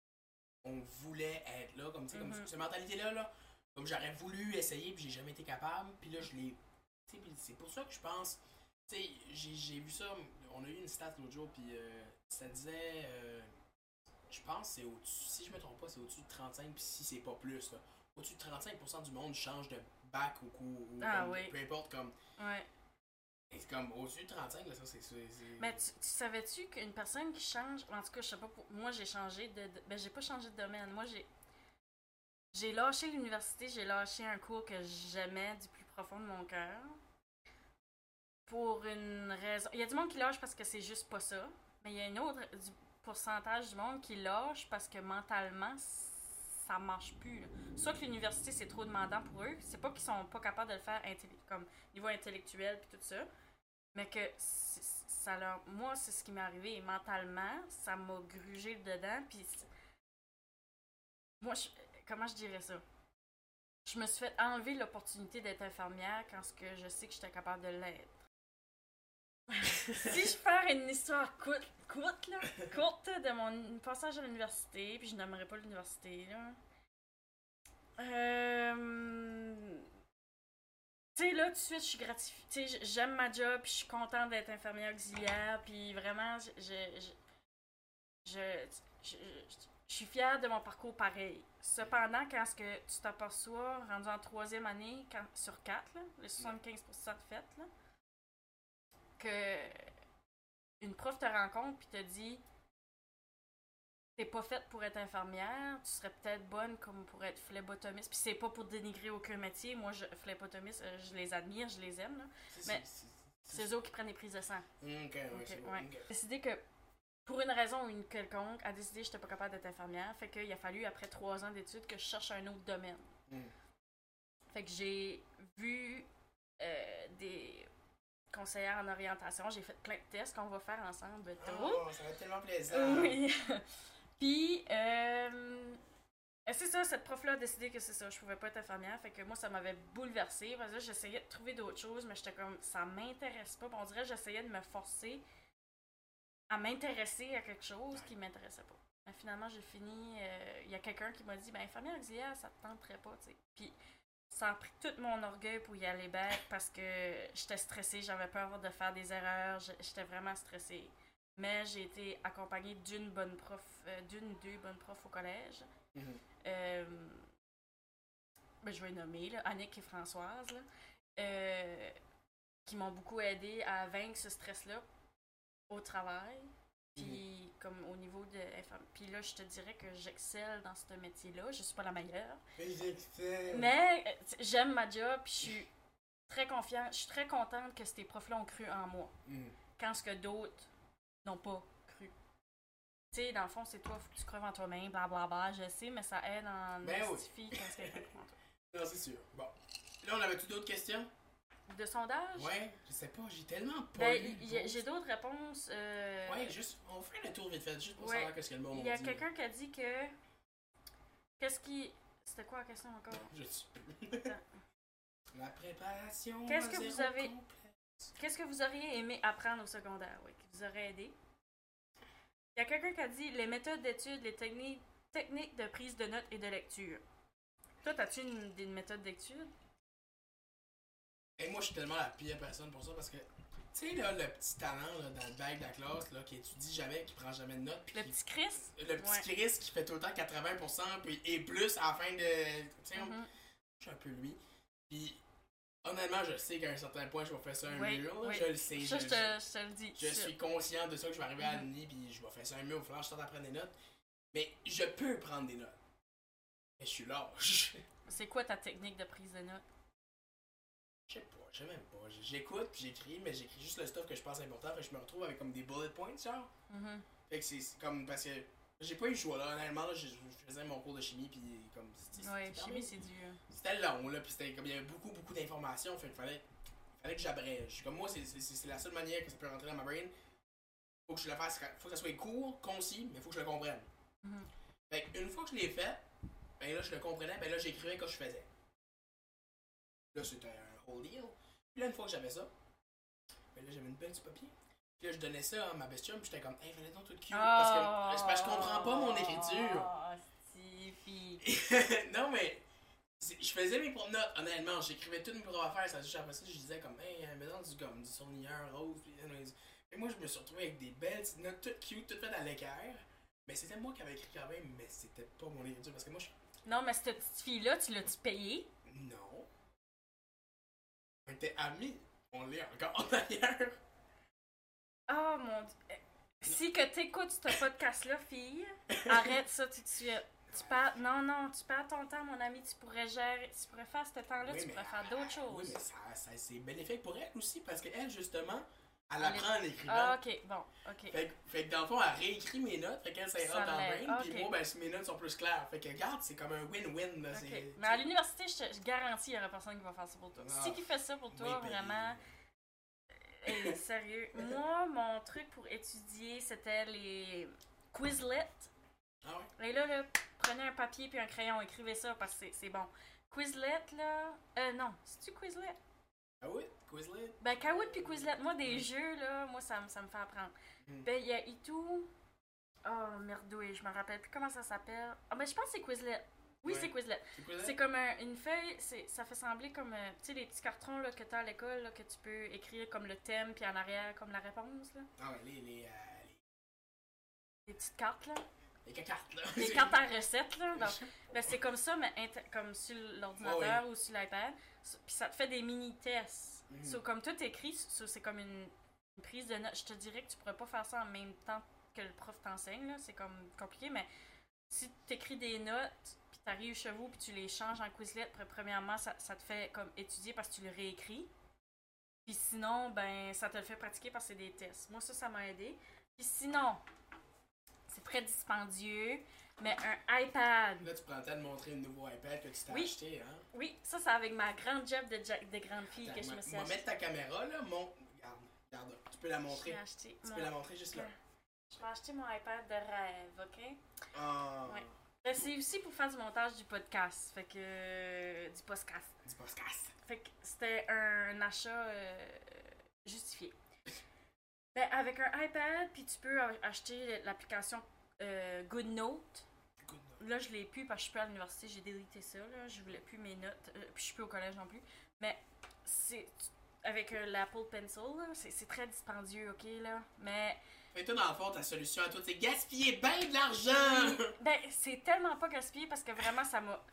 on voulait être là, comme, tu sais, Mhm. comme cette mentalité-là, là, comme j'aurais voulu essayer, puis j'ai jamais été capable, puis là, je l'ai. Tu sais, puis c'est pour ça que je pense. Tu sais, j'ai, j'ai vu ça, on a eu une stat l'autre jour, puis euh, ça disait. euh, je pense que c'est au-dessus, si je me trompe pas, c'est au-dessus de trente-cinq, puis si c'est pas plus, là. Au-dessus de trente-cinq pour cent du monde change de bac au cours, ou Ah comme, oui. peu importe, comme. Ouais. Et c'est comme au-dessus de trente-cinq, là, ça, c'est. c'est, c'est- Mais tu, tu savais-tu qu'une personne qui change, en tout cas, je sais pas, pour moi, j'ai changé de, de- ben, j'ai pas changé de domaine. Moi, j'ai, j'ai lâché l'université, j'ai lâché un cours que j'aimais du plus profond de mon cœur. Pour une raison. Il y a du monde qui lâche parce que c'est juste pas ça. Mais il y a une autre du pourcentage du monde qui lâche parce que mentalement, ça marche plus, là. Soit que l'université, c'est trop demandant pour eux. C'est pas qu'ils sont pas capables de le faire intelli- comme niveau intellectuel puis tout ça. Mais que c'est- ça leur. Moi, c'est ce qui m'est arrivé. Mentalement, ça m'a grugé le dedans. Puis. c'est- Moi, je- comment je dirais ça? Je me suis fait enlever l'opportunité d'être infirmière quand ce que je sais que j'étais capable de l'être. Si je fais une histoire courte, courte, là, courte de mon passage à l'université, puis je n'aimerais pas l'université, là. Euh... Tu sais, là, tout de suite, je suis gratifiée. Tu sais, j'aime ma job, puis je suis contente d'être infirmière auxiliaire, puis vraiment, je... je, je, je, je- je suis fière de mon parcours pareil. Cependant, quand ce que tu t'aperçois, rendu en troisième année, quand, sur quatre, là, les soixante-quinze pour cent de fait, là, que une prof te rencontre puis te dit t'es pas faite pour être infirmière, tu serais peut-être bonne comme pour être phlebotomiste. Puis c'est pas pour dénigrer aucun métier. Moi, je, phlebotomiste, je les admire, je les aime. Là. C'est, Mais c'est, c'est, c'est eux autres qui prennent des prises de sang. Ok, ouais, Ok, c'est bon, ouais. ok. J'ai décidé que, pour une raison ou une quelconque, a décidé que j'étais pas capable d'être infirmière. Fait qu'il a fallu, après trois ans d'études, que je cherche un autre domaine. Mm. Fait que j'ai vu euh, des conseillères en orientation. J'ai fait plein de tests qu'on va faire ensemble. Oh, ça va être tellement plaisant. Oui. Puis, euh, c'est ça, cette prof-là a décidé que c'est ça, je pouvais pas être infirmière. Fait que moi, ça m'avait bouleversée. Parce que j'essayais de trouver d'autres choses, mais j'étais comme, ça m'intéresse pas. Puis on dirait que j'essayais de me forcer à m'intéresser à quelque chose qui m'intéressait pas. Mais finalement, j'ai fini. Il euh, y a quelqu'un qui m'a dit, ben, infirmière auxiliaire, ça te tenterait pas, tu sais. Puis, ça a pris tout mon orgueil pour y aller back parce que j'étais stressée, j'avais peur de faire des erreurs, j'étais vraiment stressée. Mais j'ai été accompagnée d'une bonne prof, euh, d'une ou deux bonnes profs au collège. Mm-hmm. Euh, ben, je vais les nommer, là, Annick et Françoise, là, euh, qui m'ont beaucoup aidé à vaincre ce stress-là au travail. Puis, mm-hmm. comme au niveau de. Puis là, je te dirais que j'excelle dans ce métier-là. Je suis pas la meilleure. Mais j'excelle. Mais j'aime ma job, puis je suis très confiante. Je suis très contente que ces profs-là ont cru en moi. Mm. Quand ce que d'autres n'ont pas cru. Tu sais, dans le fond, c'est toi, faut que tu creves en toi-même, blablabla, je sais, mais ça aide en ben mystifie oui. Quand c'est quelqu'un en toi. Non, c'est sûr. Bon. Là, on avait-tu d'autres questions? De sondage? Ouais, je sais pas, j'ai tellement pas ben, lu. J'ai d'autres réponses. Euh... Ouais, juste, on fait le tour vite fait, juste pour ouais. savoir qu'est-ce que le monde Il y a dit. quelqu'un qui a dit que... Qu'est-ce qui... C'était quoi la question encore? Je sais plus. La préparation. Qu'est-ce que vous avez... Qu'est-ce que vous auriez aimé apprendre au secondaire, oui, qui vous aurait aidé? Il y a quelqu'un qui a dit les méthodes d'études, les techniques, techniques de prise de notes et de lecture. Toi, as-tu une, une méthode d'étude? Et moi, je suis tellement la pire personne pour ça parce que, tu sais, là, le petit talent là, dans le bac de la classe là, qui étudie jamais, qui prend jamais de notes. Le qui, petit Chris? Le petit ouais. Chris qui fait tout le temps quatre-vingts pour cent puis, et plus à la fin de. Tu sais, mm-hmm. je suis un peu lui. Puis, honnêtement, je sais qu'à un certain point, je vais faire ça un oui, mur. Oui. Je le sais. Ça, je, je, te, je te le dis. Je suis conscient de ça, que je vais arriver mm-hmm. à l'uni puis je vais faire ça un mur. Il va falloir que je tente à prendre des notes. Mais je peux prendre des notes. Mais je suis lâche. C'est quoi ta technique de prise de notes? Je sais pas, je sais même pas. J'écoute puis j'écris, mais j'écris juste le stuff que je pense important. Fait que je me retrouve avec comme des bullet points, genre. Mm-hmm. Fait que c'est comme parce que j'ai pas eu le choix là. Honnêtement, là, je, je faisais mon cours de chimie puis comme. Ouais, chimie c'est dur. C'était long là, puis c'était comme il y avait beaucoup beaucoup d'informations. Fait qu'il fallait, fallait que j'abrège. Comme moi, c'est la seule manière que ça peut rentrer dans ma brain. Faut que je le fasse, faut que ça soit court, concis, mais faut que je le comprenne. Mm-hmm. Fait que une fois que je l'ai fait, ben là je le comprenais, ben là j'écrivais quand je faisais. Là c'était un whole deal. Puis là une fois que j'avais ça, ben là j'avais une belle du papier. Puis là je donnais ça à ma best chum, puis j'étais comme, hey, fallait donc tout cute. Oh, parce que parce que je comprends pas mon écriture. Oh, Stiffy. Non mais, je faisais mes propres notes, honnêtement, j'écrivais toutes mes propres affaires, ça juste après ça je disais comme, hey, mets donc du, comme, du surligneur rose. Puis, et moi je me suis retrouvé avec des belles petites notes toutes cute, toutes faites à l'équerre. Mais c'était moi qui avais écrit quand même, mais c'était pas mon écriture parce que moi je. Non, mais cette petite fille-là, tu l'as-tu payée? Non. On était amis. On l'est encore d'ailleurs. Oh mon dieu. Si que t'écoutes ce podcast-là, fille, arrête ça tout de suite. Tu perds... Non, non, tu perds ton temps, mon ami. Tu pourrais gérer. Tu pourrais faire ce temps-là, oui, tu pourrais faire d'autres choses. Oui, mais ça, ça, c'est bénéfique pour elle aussi parce qu'elle, justement, elle apprend en écrivant. Ah, ok, bon, ok. Fait, fait que dans le fond, elle réécrit mes notes, fait qu'elle, ça rentre dans le brain, puis okay. Moi, ben, mes notes sont plus claires. Fait que, regarde, c'est comme un win-win. Là, okay. Mais à l'université, je, te, je garantis, il y aura personne qui va faire ça pour toi. Non. Si qui fait ça pour toi, oui, vraiment. Hey, sérieux. Moi, mon truc pour étudier, c'était les Quizlet. Ah ouais? Et là, là, prenez un papier puis un crayon, écrivez ça parce que c'est bon. Quizlet, là. Euh, non, c'est-tu Quizlet? Kahoot? Quizlet? Ben, Kahoot puis Quizlet. Moi, des mm. jeux, là, moi, ça, ça me fait apprendre. Mm. Ben, il y a Itou. Oh, merdouille, je me rappelle plus comment ça s'appelle. Ah, ben, je pense que c'est Quizlet. Oui, ouais. c'est Quizlet. C'est comme un, une feuille, ça fait sembler comme, euh, tu sais, les petits cartons là, que t'as à l'école, là, que tu peux écrire comme le thème, puis en arrière, comme la réponse, là. Ah ouais, les... Les, euh, les... les petites cartes, là. les cartes, là. les cartes à recettes, là. Donc, ben, c'est comme ça, mais inter- comme sur l'ordinateur Oh, oui. ou sur l'iPad. Puis ça te fait des mini-tests. Mhm. So, comme tout écrit, so, c'est comme une, une prise de notes. Je te dirais que tu pourrais pas faire ça en même temps que le prof t'enseigne, là. C'est comme compliqué, mais si tu écris des notes, puis tu arrives chez vous, puis tu les changes en Quizlet, pre- premièrement, ça, ça te fait comme étudier parce que tu le réécris. Puis sinon, ben, ça te le fait pratiquer parce que c'est des tests. Moi, ça, ça m'a aidé. Puis sinon, c'est très dispendieux, mais un iPad. Là, tu prends le temps de montrer le nouveau iPad que tu t'as Oui. acheté, hein? Oui, ça, c'est avec ma grande job de, ja- de grande fille que je me suis On va acheté. mettre ta caméra, là, mon... Regarde, regarde, tu peux la montrer. J'ai acheté Tu mon... peux la montrer juste là. Je vais acheter mon iPad de rêve, ok? Ah, Ouais. Ben, c'est aussi pour faire du montage du podcast, fait que... euh, du podcast. du podcast. Fait que c'était un achat euh, justifié. Ben, avec un iPad, puis tu peux a- acheter l'application euh, GoodNote. Good note. Là, je l'ai plus parce que je suis plus à l'université, j'ai délité ça, là. Je voulais plus mes notes, euh, puis je suis plus au collège non plus. Mais c'est... Avec euh, l'Apple Pencil, là, c'est c'est très dispendieux, ok, là. Mais... Mais toi, dans le fond, ta solution à toi, c'est gaspiller bien de l'argent! Ben, c'est tellement pas gaspillé parce que vraiment, ça m'a...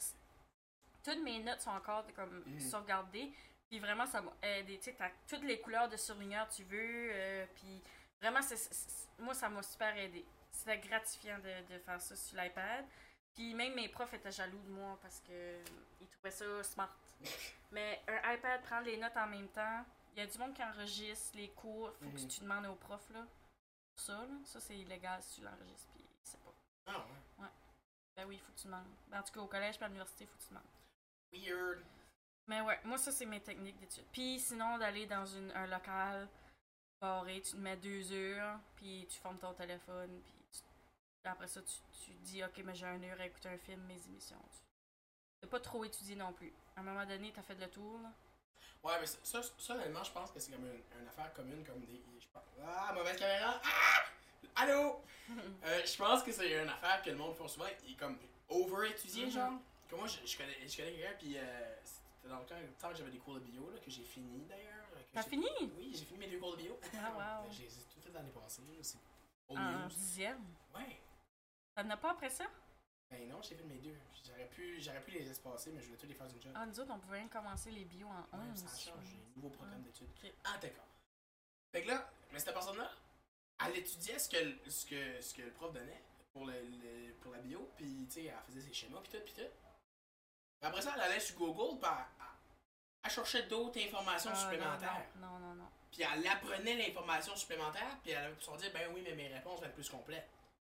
Toutes mes notes sont encore comme Mhm. sauvegardées. Puis vraiment, ça m'a aidé. Tu sais, t'as toutes les couleurs de surligneur que tu veux. euh, puis vraiment, c'est, c'est- c'est- moi, ça m'a super aidé. C'était gratifiant de, de faire ça sur l'iPad. Puis même mes profs étaient jaloux de moi parce que ils trouvaient ça smart. Mais un iPad, prendre les notes en même temps, il y a du monde qui enregistre les cours. Faut Mhm. que tu demandes au prof, là. Ça, là, ça c'est illégal si tu l'enregistres. Puis c'est pas. Ah ouais. Ben oui, faut que tu demandes. Ben, en tout cas, au collège puis à l'université, faut que tu demandes. Weird. Mais ouais, moi ça c'est mes techniques d'études. Puis sinon d'aller dans une, un local barré, tu te mets deux heures, puis tu fermes ton téléphone, puis tu- après ça tu, tu dis ok mais j'ai une heure à écouter un film, mes émissions. Tu t'as pas trop étudié non plus. À un moment donné, t'as fait le tour là. Ouais, mais ça, ça, ça, honnêtement, je pense que c'est comme une, une affaire commune, comme des. Je pense, ah, mauvaise caméra! Ah! Allô? Euh, je pense que c'est une affaire que le monde fait souvent, il est comme over-étudié, Mhm. genre. Comme moi, je, je connais, je connais quelqu'un, puis euh, c'était dans le temps, le temps que j'avais des cours de bio, là, que j'ai fini d'ailleurs. que T'as j'ai- fini? Oui, j'ai fini mes deux cours de bio. Ah, wow. Ben, j'ai tout fait l'année passée, là, c'est old En news. dixième. Ouais. T'en as pas après ça? Ben non, j'ai fait mes deux. J'aurais pu, j'aurais pu les espacer, mais je voulais tous les faire d'une job. Ah, nous autres, on pouvait rien commencer les bio en Ouais, onze. ça change, j'ai un nouveau programme d'études. Ok. Ah, d'accord. Fait que là, mais cette personne-là, elle étudiait ce que, le- ce que, ce que le prof donnait pour, le, le- pour la bio, puis tu sais, elle faisait ses schémas, puis tout, puis tout. Puis après ça, elle allait sur Google, puis elle, elle cherchait d'autres informations Ah, supplémentaires. Non, non, non, non. Puis elle apprenait l'information supplémentaire, puis elle avait pu se dire, ben oui, mais mes réponses vont être plus complètes.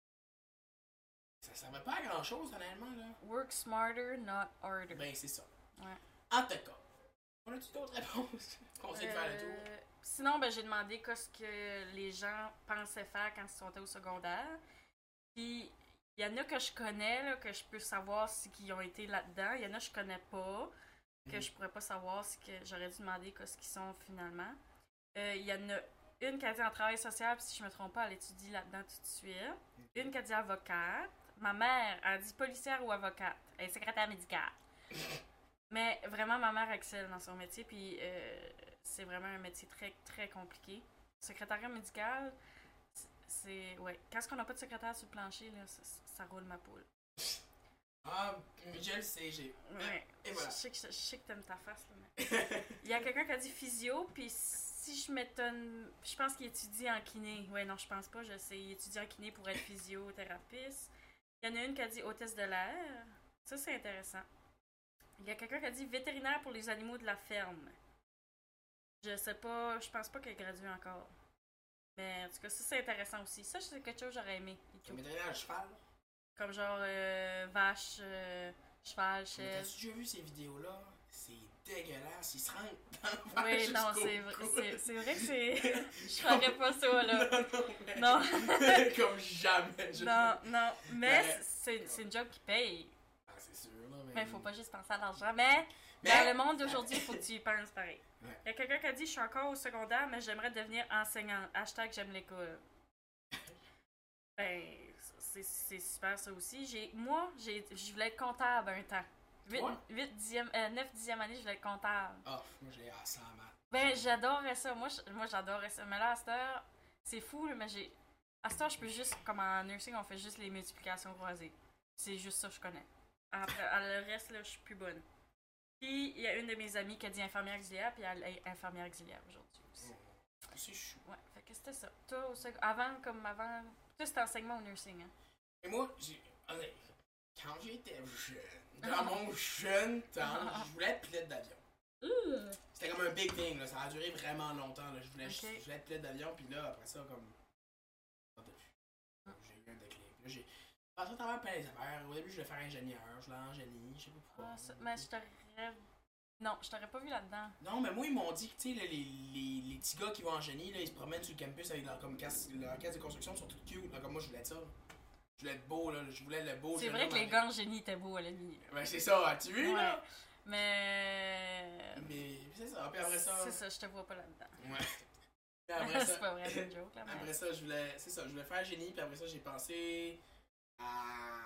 Ça servait pas à grand-chose, honnêtement, là. Work smarter, not harder. Ben, c'est ça. Ouais. En tout cas, on a-tu d'autres réponses? Conseille de faire le tour. Euh, Sinon, ben, j'ai demandé qu'est-ce que les gens pensaient faire quand ils sont au secondaire. Puis, il y en a que je connais, là, que je peux savoir si qui ont été là-dedans. Il y en a que je connais pas, que Mhm. je pourrais pas savoir si que j'aurais dû demander qu'est-ce qu'ils sont finalement. Euh, Il y en a une qui a dit en travail social, puis si je me trompe pas, elle étudie là-dedans tout de suite. Une qui a dit avocate. Ma mère a dit policière ou avocate. Elle est secrétaire médicale. Mais vraiment, ma mère excelle dans son métier, puis euh, c'est vraiment un métier très, très compliqué. Secrétariat médical, c'est- c'est... Ouais. Quand est-ce qu'on n'a pas de secrétaire sur le plancher, là, ça, ça roule ma poule. Ah, je le sais, j'ai. Ouais. Et voilà. Je sais que, je sais que t'aimes ta face, là, mais... Il y a quelqu'un qui a dit physio, puis si je m'étonne... Je pense qu'il étudie en kiné. Ouais, non, je pense pas, je sais. Il étudie en kiné pour être physiothérapeute. Il y en a une qui a dit hôtesse de l'air. Ça, c'est intéressant. Il y a quelqu'un qui a dit vétérinaire pour les animaux de la ferme. Je sais pas, je pense pas qu'elle gradue encore. Mais en tout cas, ça, c'est intéressant aussi. Ça, c'est quelque chose que j'aurais aimé. et tout. Comme vétérinaire à cheval. Comme genre euh, vache, euh, cheval, Mais chèvre. t'as-tu déjà vu ces vidéos-là? C'est dégueulasse, ils se rendent dans le Oui, vache non, jusqu'au c'est vrai, cou. c'est, c'est vrai que c'est. Je ferais pas ça, là. Non, Non. mais comme jamais. je- Non, non. Mais Ben, c'est, c'est une job qui paye. Ah, c'est sûr, là, mais. Mais faut pas juste penser à l'argent. Mais, Mais- dans le monde d'aujourd'hui, il faut que tu y penses pareil. Ouais. Il y a quelqu'un qui a dit je suis encore au secondaire, mais j'aimerais devenir enseignante. Hashtag j'aime l'école. Ben, c'est, c'est super ça aussi. J'ai, moi, j'ai, je voulais être comptable un temps. Ouais. huit, dixième, euh, neuf, dixième année, je voulais être comptable. Ah, moi j'ai assez à maths. Ben, j'adorais ça. Moi, je- moi j'adorais ça. Mais là, à cette heure, c'est fou, là, mais j'ai. À ce temps, je peux juste, comme en nursing, on fait juste les multiplications croisées. C'est juste ça que je connais. Après, à le reste, là, je suis plus bonne. Puis, il y a une de mes amies qui a dit infirmière auxiliaire, puis elle est infirmière auxiliaire aujourd'hui aussi. C'est chou. Ouais, fait que c'était ça. Toi, au sec... avant, comme avant. Toi, c'était enseignement au nursing, hein? Et moi, j'ai. honnêtement, quand j'étais jeune, dans mon jeune temps, je voulais être pilote d'avion. Ouh! C'était comme un big thing, là. Ça a duré vraiment longtemps. Là. Je, voulais, Ok. je voulais être pilote d'avion, puis là, après ça, comme. J'ai eu un déclic. Là, j'ai passé à travers plein d'affaires. Au début, je voulais faire ingénieur, je voulais en génie, je sais pas pourquoi. Ah, ça- Mais je t'aurais. Non, je t'aurais pas vu là-dedans. Non, mais moi, ils m'ont dit que, tu sais, là, les, les, les petits gars qui vont en génie, là, ils se promènent sur le campus avec leur, comme, casse, leur caisse de construction, ils sont tous cute. Là, comme moi, je voulais être ça. Là. Je voulais être beau, là. Je voulais le beau. C'est jeune vrai homme que les avec- gars en génie étaient beaux à la nuit. Ben, c'est ça, as-tu vu, là? Ouais. Mais. Mais c'est ça. Puis après ça. C'est ça, je te vois pas là-dedans. Ouais. Puis après ça. C'est pas vrai, c'est une joke, là. Mais... Après ça, je voulais. C'est ça, je voulais faire génie, puis après ça, j'ai pensé à.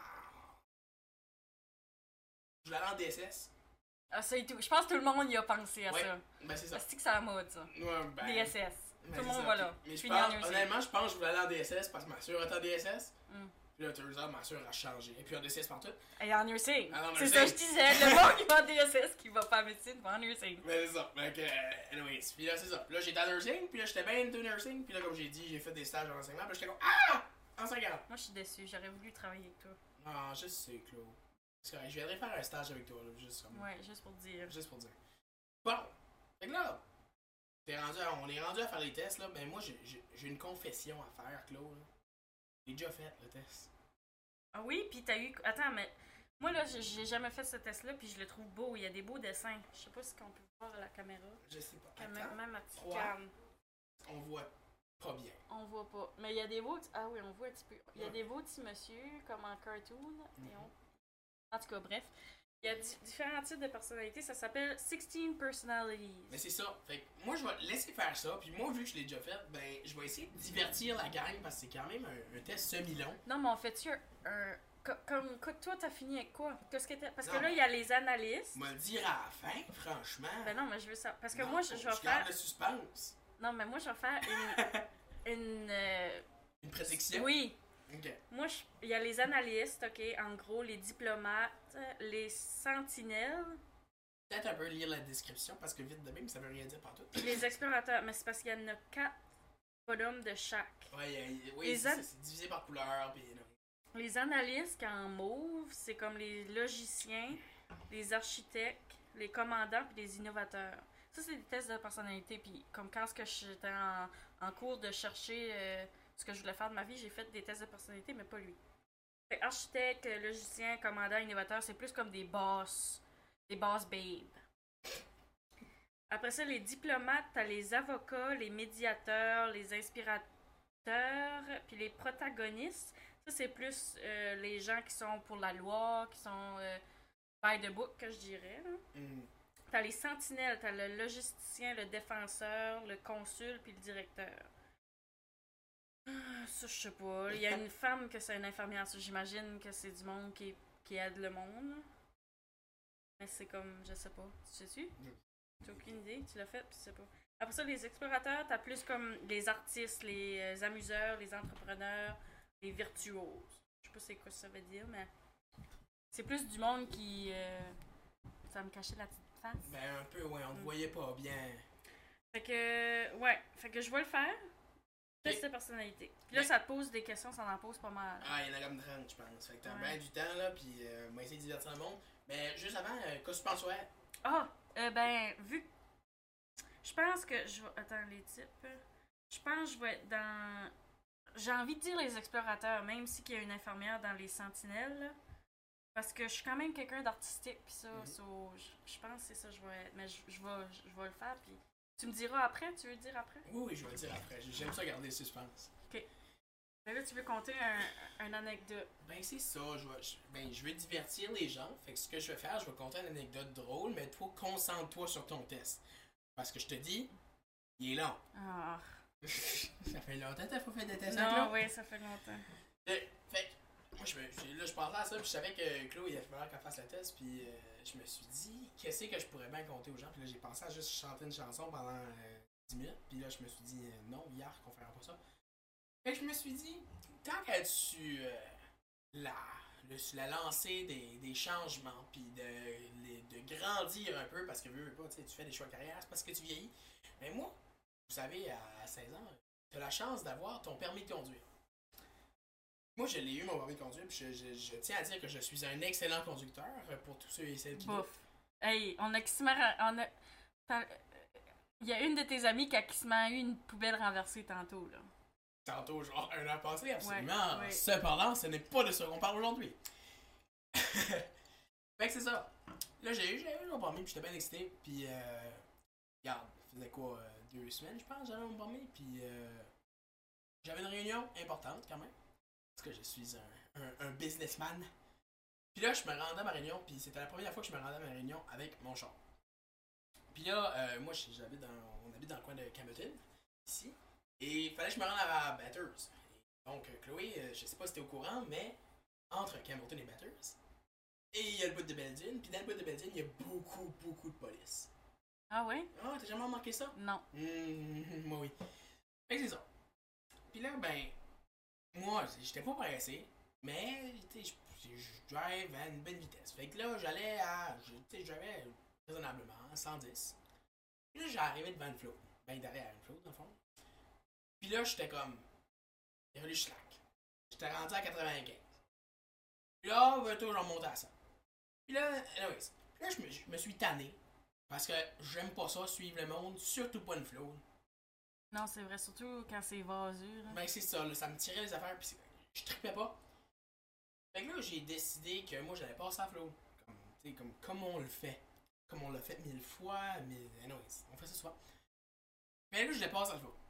Je voulais aller en D S S. Ah, ça et tout. Je pense que tout le monde y a pensé à Ouais. ça. Ben, c'est ça. C'est que c'est à la mode, ça. Ouais, ben. D S S. ben, Tout le c'est monde ça. va là. Mais je Fini en pense, nursing. honnêtement, je pense que je voulais aller en D S S parce que ma soeur était en D S S. Mm. Puis là, deux heures, ma soeur a changé. Et puis en D S S partout. Et en nursing. Ah, en C'est nursing. ça que je disais. Le monde qui va en D S S, qui va pas en médecine, va en nursing. Mais c'est ça. Donc, euh, anyways. Puis là, c'est ça. Puis là, j'étais en nursing. Puis là, j'étais bien into nursing. Puis là, comme j'ai dit, j'ai fait des stages en enseignement. Puis là, j'étais comme Ah! Enseignant! Moi, je suis déçue. J'aurais voulu travailler avec toi. Ah, je sais, Claude. C'est correct. Je viendrai faire un stage avec toi, là. Juste comme. Ouais, juste pour dire. Juste pour dire. Bon. Fait que là, t'es rendu à- on est rendu à faire les tests, là. Mais moi, j'ai- j'ai j'ai une confession à faire, Claude. J'ai déjà fait le test. Ah oui, puis t'as eu. Attends, mais. Moi, là, j'ai- j'ai jamais fait ce test-là, puis je le trouve beau. Il y a des beaux dessins. Je sais pas si on peut voir à la caméra. Je sais pas. Cam- Attends, Même à petite trois. cam. on voit pas bien. On voit pas. Mais il y a des beaux. Ah oui, on voit un petit peu. Il y a Ouais. des beaux petits monsieur, comme en cartoon. Mhm. Et on... En tout cas, bref. Il y a di- différents types de personnalités. Ça s'appelle sixteen Personalities. Mais c'est ça. Fait que moi, je vais laisser faire ça. Puis moi, vu que je l'ai déjà fait, ben, je vais essayer de divertir la gang parce que c'est quand même un, un test semi-long. Non, mais on fait-tu un. un- co- Comme, co- toi, t'as fini avec quoi? Qu'est-ce que t'as- Parce que Non, là, il y a les analystes. Me le dire à la fin, franchement. Ben non, mais je veux ça. Parce que Non, moi, je, je vais je garde faire. le suspense. Non, mais moi, je vais faire une. une. euh, Une prédiction? Oui. Ok. Moi, je- il y a les analystes, ok? En gros, les diplomates, les sentinelles, Peut-être un peu lire la description parce que vite de même, ça veut rien dire partout. puis les explorateurs. Mais c'est parce qu'il y en a quatre bonhommes de chaque. Ouais, y a- y- oui, Les c'est an- ça, c'est divisé par couleur. Puis, non. Les analystes, en mauve, c'est comme les logiciens, les architectes, les commandants puis les innovateurs. Ça, c'est des tests de personnalité. Puis comme quand ce que j'étais en, en cours de chercher euh, ce que je voulais faire de ma vie, j'ai fait des tests de personnalité, mais pas lui. Fait que architecte, logicien, commandant, innovateur, c'est plus comme des boss. Des boss babes. Après ça, les diplomates, t'as les avocats, les médiateurs, les inspirateurs, puis les protagonistes. Ça, c'est plus euh, les gens qui sont pour la loi, qui sont euh, by the book, que je dirais. Là. Hmm. T'as les sentinelles, t'as le logisticien, le défenseur, le consul, puis le directeur. Ah, ça, je sais pas. Il y a une femme que c'est une infirmière, ça, j'imagine que c'est du monde qui, qui aide le monde. là. Mais c'est comme, je sais pas. Tu sais-tu? T'as aucune idée? Tu l'as fait, puis tu sais pas. Après ça, les explorateurs, t'as plus comme les artistes, les euh, amuseurs, les entrepreneurs, les virtuoses. Je sais pas c'est quoi ça veut dire, mais c'est plus du monde qui... euh, Ça va me cachait la petite face. Ben, un peu, ouais, on ne voyait pas bien. Fait que, ouais, fait que je vais le faire. Test de personnalité. Puis là, Mais- ça te pose des questions, ça en pose pas mal. Ah, il y en a comme trente, je pense. Fait que t'as Ouais. bien du temps, là, puis euh, on va essayer de divertir le monde. Mais juste avant, euh, qu'est-ce que tu penses, ouais? Ah, euh, ben, vu que... Je pense que je vais... Attends, les types. Je pense que je vais être dans... J'ai envie de dire les explorateurs, même si qu'il y a une infirmière dans les sentinelles, là. Parce que je suis quand même quelqu'un d'artistique, pis ça, Mhm. so, je, je pense que c'est ça que je vais être. Mais je, je vais, je, je vais le faire, puis... Tu me diras après? Tu veux le dire après? Oui, oui, je vais le dire après. J'aime ça garder le suspense. Mais là, tu veux compter un, un anecdote. Ben, c'est ça. Je vais, je- ben, je veux divertir les gens. Fait que ce que je vais faire, je vais compter une anecdote drôle, mais toi, concentre-toi sur ton test. Parce que je te dis, il est long. Ah. Ça fait longtemps que t'as pas fait de test avec Non, Claude? oui, ça fait longtemps. Euh, fait que, moi, je me, je- là, je pensais à ça, puis je savais que Claude, il allait falloir qu'elle fasse le test, puis euh, je me suis dit, qu'est-ce que je pourrais bien compter aux gens? Puis là, j'ai pensé à juste chanter une chanson pendant euh, dix minutes, puis là, je me suis dit, euh, non, hier, qu'on fera pas ça. Fait que je me suis dit, tant qu'à tu euh, la, le, sur la lancée des, des changements, puis de, les- de grandir un peu, parce que veux, veux pas, tu sais, tu fais des choix de carrière, c'est parce que tu vieillis. Mais moi, vous savez, à seize ans, tu as la chance d'avoir ton permis de conduire. Moi, je l'ai eu, mon permis de conduire, puis je, je- je tiens à dire que je suis un excellent conducteur euh, pour tous ceux et celles qui doutent. Bof. Hey, on a quasiment. On a. t'as- Il y a une de tes amies qui a quasiment eu une poubelle renversée tantôt, là. Tantôt, genre un an passé, absolument. Ouais, ouais. Cependant, ce n'est pas de ça qu'on parle aujourd'hui. Fait que c'est ça. Là, j'ai eu, j'ai eu mon permis, puis j'étais bien excité, puis euh, regarde, ça faisait quoi, euh, deux semaines, je pense, j'avais mon permis, puis euh, j'avais une réunion importante quand même, parce que je suis un, un, un businessman. Puis là, je me rendais à ma réunion, puis c'était la première fois que je me rendais à ma réunion avec mon char. Puis là, euh, moi, j'habite dans, on habite dans le coin de Campbellton, ici, et il fallait que je me rende à Bathurst. Donc, euh, Chloé, euh, je sais pas si t'es au courant, mais entre Campbellton et Bathurst, et il y a le bout de Beldine, puis dans le bout de Beldine, il y a beaucoup, beaucoup de police. Ah ouais? Ah, t'as jamais remarqué ça? Non. Hum, moi oui. Fait que c'est ça. Puis là, ben, moi, j'étais pas pressé, mais, tu sais, je je drive à une bonne vitesse. Fait que là, j'allais à, je- tu sais, j'avais raisonnablement à cent dix. Puis là, j'arrivais devant une flotte. Ben, derrière une flotte, dans le fond. Puis là, j'étais comme, il a fallu que je slack. J'étais rendu à quatre-vingt-quinze. Puis là, ben, toujours monter à cent. Puis là, anyways, puis là je, me, je me suis tanné. Parce que j'aime pas ça, suivre le monde, surtout pas une flotte. Non, c'est vrai, surtout quand c'est vaseux, là. Ben, c'est ça, là, ça me tirait les affaires, puis c'est- je trippais pas. Fait que là, j'ai décidé que moi, j'allais passer à flotte. Comme, tu sais, comme, comme on le fait. Comme on l'a fait mille fois, mais anyways, on fait ça souvent. Mais là, je les passe à flotte.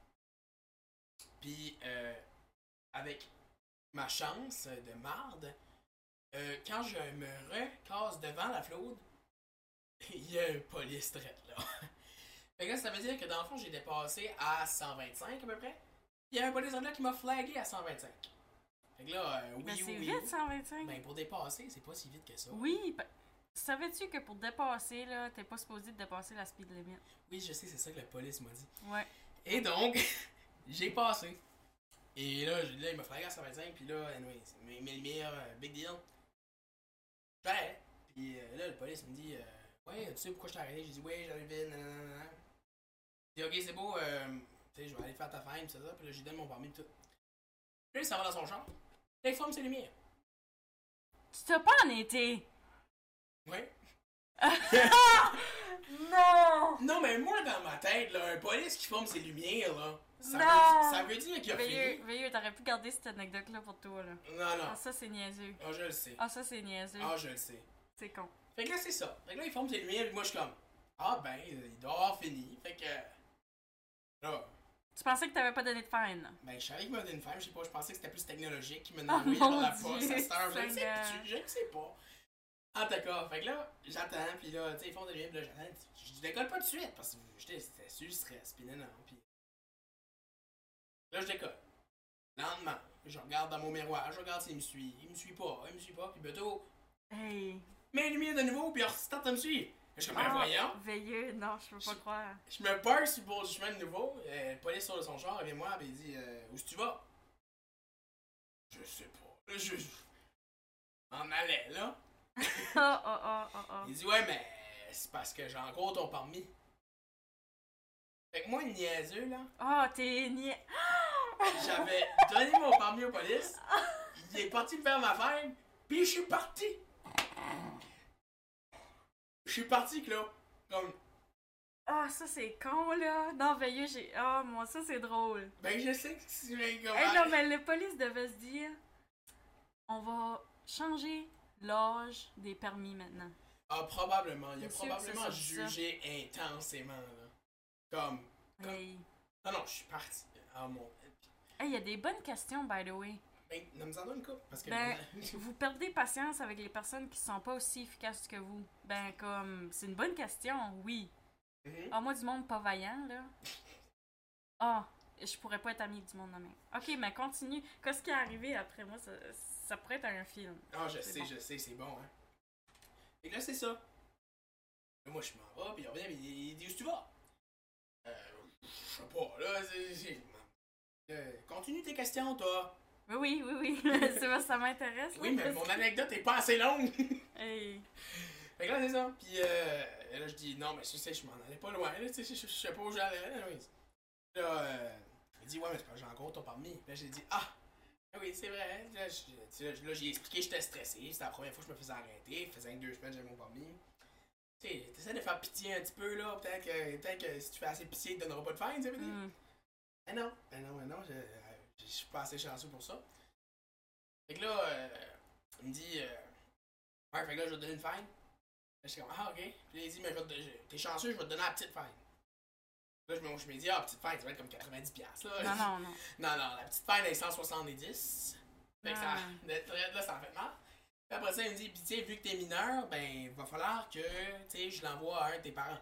Puis, euh, avec ma chance de marde, euh, quand je me recasse devant la flotte, il y a un police traite là. Fait que là, ça veut dire que dans le fond, j'ai dépassé à cent vingt-cinq à peu près. Il y a un police là qui m'a flagué à cent vingt-cinq. Fait que là, euh, oui, Mais oui, c'est oui. vite, cent vingt-cinq. Ben, pour dépasser, c'est pas si vite que ça. Oui, ben, savais-tu que pour dépasser, là, t'es pas supposé de dépasser la speed limit? Oui, je sais, c'est ça que la police m'a dit. Ouais. Et donc, j'ai passé. Et là, je- là il m'a flagué à cent vingt-cinq, puis là, anyway, mes, mes lumières, euh, big deal. J'arrête. Puis euh, là, le police me dit, euh, ouais, tu sais pourquoi je t'ai arrêté? J'ai dit, ouais, j'arrivais, nanana. Il dit, ok, c'est beau, euh, tu sais, je vais aller faire ta femme, c'est ça. Puis là, j'ai donné mon permis, tout. Puis là, il s'en va dans son char. Là, il forme ses lumières. Tu t'as pas en été? Ouais. Non! Non, mais moi, dans ma tête, là, un police qui forme ses lumières, là, ça, Non! veut, ça veut dire qu'il a Veilleux, fini. veilleux, t'aurais pu garder cette anecdote-là pour toi, là. Non, non. Ah, ça, c'est niaiseux. Ah, je le sais. Ah, ça, c'est niaiseux. Ah, je le sais. C'est con. Fait que là, c'est ça. Fait que là, il forme ses lumières, puis moi, je suis comme, ah, ben, il doit avoir fini. Fait que, là, Tu pensais que t'avais pas donné de fine, là? ben, je savais qu'il m'a donné une femme, je sais pas, je pensais que c'était plus technologique, qu'il me Oh, envoyé par mon la Dieu, poste à cette heure. Je ne sais, Seigneur. je, je ne sais pas. En tout cas, fait que là, j'attends, puis là, tu sais, ils font des lumières, puis là, j'attends. Je décolle pas tout de suite, parce que j'étais c'était sur le stress, puis non, non, puis. Là, je décolle. Lentement, je regarde dans mon miroir, je regarde s'il me suit. Il me suit pas, il me suit pas, puis bientôt, Hey! mets les lumières de nouveau, puis il restarte à me suivre. Je suis comme, ben, Ah, voyons. veilleux, non, je peux pas croire. Je me parque sur le bord du chemin de nouveau. Euh, le police sur son char, il vient moi, et il dit euh, où est-ce que tu vas? Je sais pas. Là, je. je m'en allais, là. Oh, oh, oh, oh, oh. Il dit ouais, mais c'est parce que j'ai encore ton permis. Fait que moi, le niaiseux, là, Oh, t'es niais. j'avais donné mon permis au police. Il est parti me faire ma femme, puis je suis parti. Je suis parti, Claude. Comme, Ah, ça, c'est con, là. Non, veilleux, j'ai. Ah, moi, ça, c'est drôle. ben, je sais que c'est comme. Hey, non, mais le police devait se dire on va changer l'âge des permis maintenant. Ah, probablement. Il a C'est sûr que probablement c'est ça. jugé intensément, là. Comme. Comme- Hey. Non, non, je suis parti. Ah, mon. Hey, il y a des bonnes questions, by the way. Ben, non, mais en donne une coupe. Parce que. Ben, vous perdez patience avec les personnes qui sont pas aussi efficaces que vous. Ben, comme, c'est une bonne question, oui. Mhm. Ah, moi, du monde pas vaillant, là. Ah, je pourrais pas être amie du monde de même. Ok, mais continue. Qu'est-ce qui est arrivé après moi? Ça, ça pourrait être un film. Ah, je C'est sais, bon. je sais, c'est bon, hein. Et là, c'est ça. Là, moi, je m'en vais, puis il revient, puis il il dit où tu vas? Euh, je sais pas, là, c'est. c'est- Euh, continue tes questions, toi. Oui, oui, oui, oui. C'est vrai, ça m'intéresse. Oui, là, mais parce mon anecdote est pas assez longue. Hey. Fait que là, c'est ça. Puis euh, là, je dis, non, mais je sais, je m'en allais pas loin. Là, tu sais, je, je, je sais pas où j'allais. Là, oui. Là, euh, il dit, ouais, mais c'est pas j'ai encore ton permis. Là, j'ai dit, ah, oui, c'est vrai. Là, je- tu sais, là, j'ai expliqué que j'étais stressé. C'était la première fois que je me faisais arrêter. Ça faisait que deux semaines que j'avais mon permis. Tu sais, t'essaies de faire pitié un petit peu, là. Peut-être que, peut que si tu fais assez pitié, il te donnera pas de fine, tu sais, peut-être. Hmm. Mais non, mais non, mais non, je, euh, je suis pas assez chanceux pour ça. Fait que là, euh, il me dit, euh, ouais, fait que là, je vais te donner une fine. Là, j'étais comme, ah, ok. Puis là, il dit, mais je vais te, je- t'es chanceux, je vais te donner la petite fine. Là, je me, je me dis, ah, petite fine, ça va être comme quatre-vingt-dix piastres, là. Non, non, non. Non, non, la petite fine est cent soixante-dix. Fait que ça, Ah. d'être là, ça en fait mal. Puis après ça, il me dit, pis tu sais, vu que t'es mineur, ben, va falloir que, tu sais, je l'envoie à un de tes parents.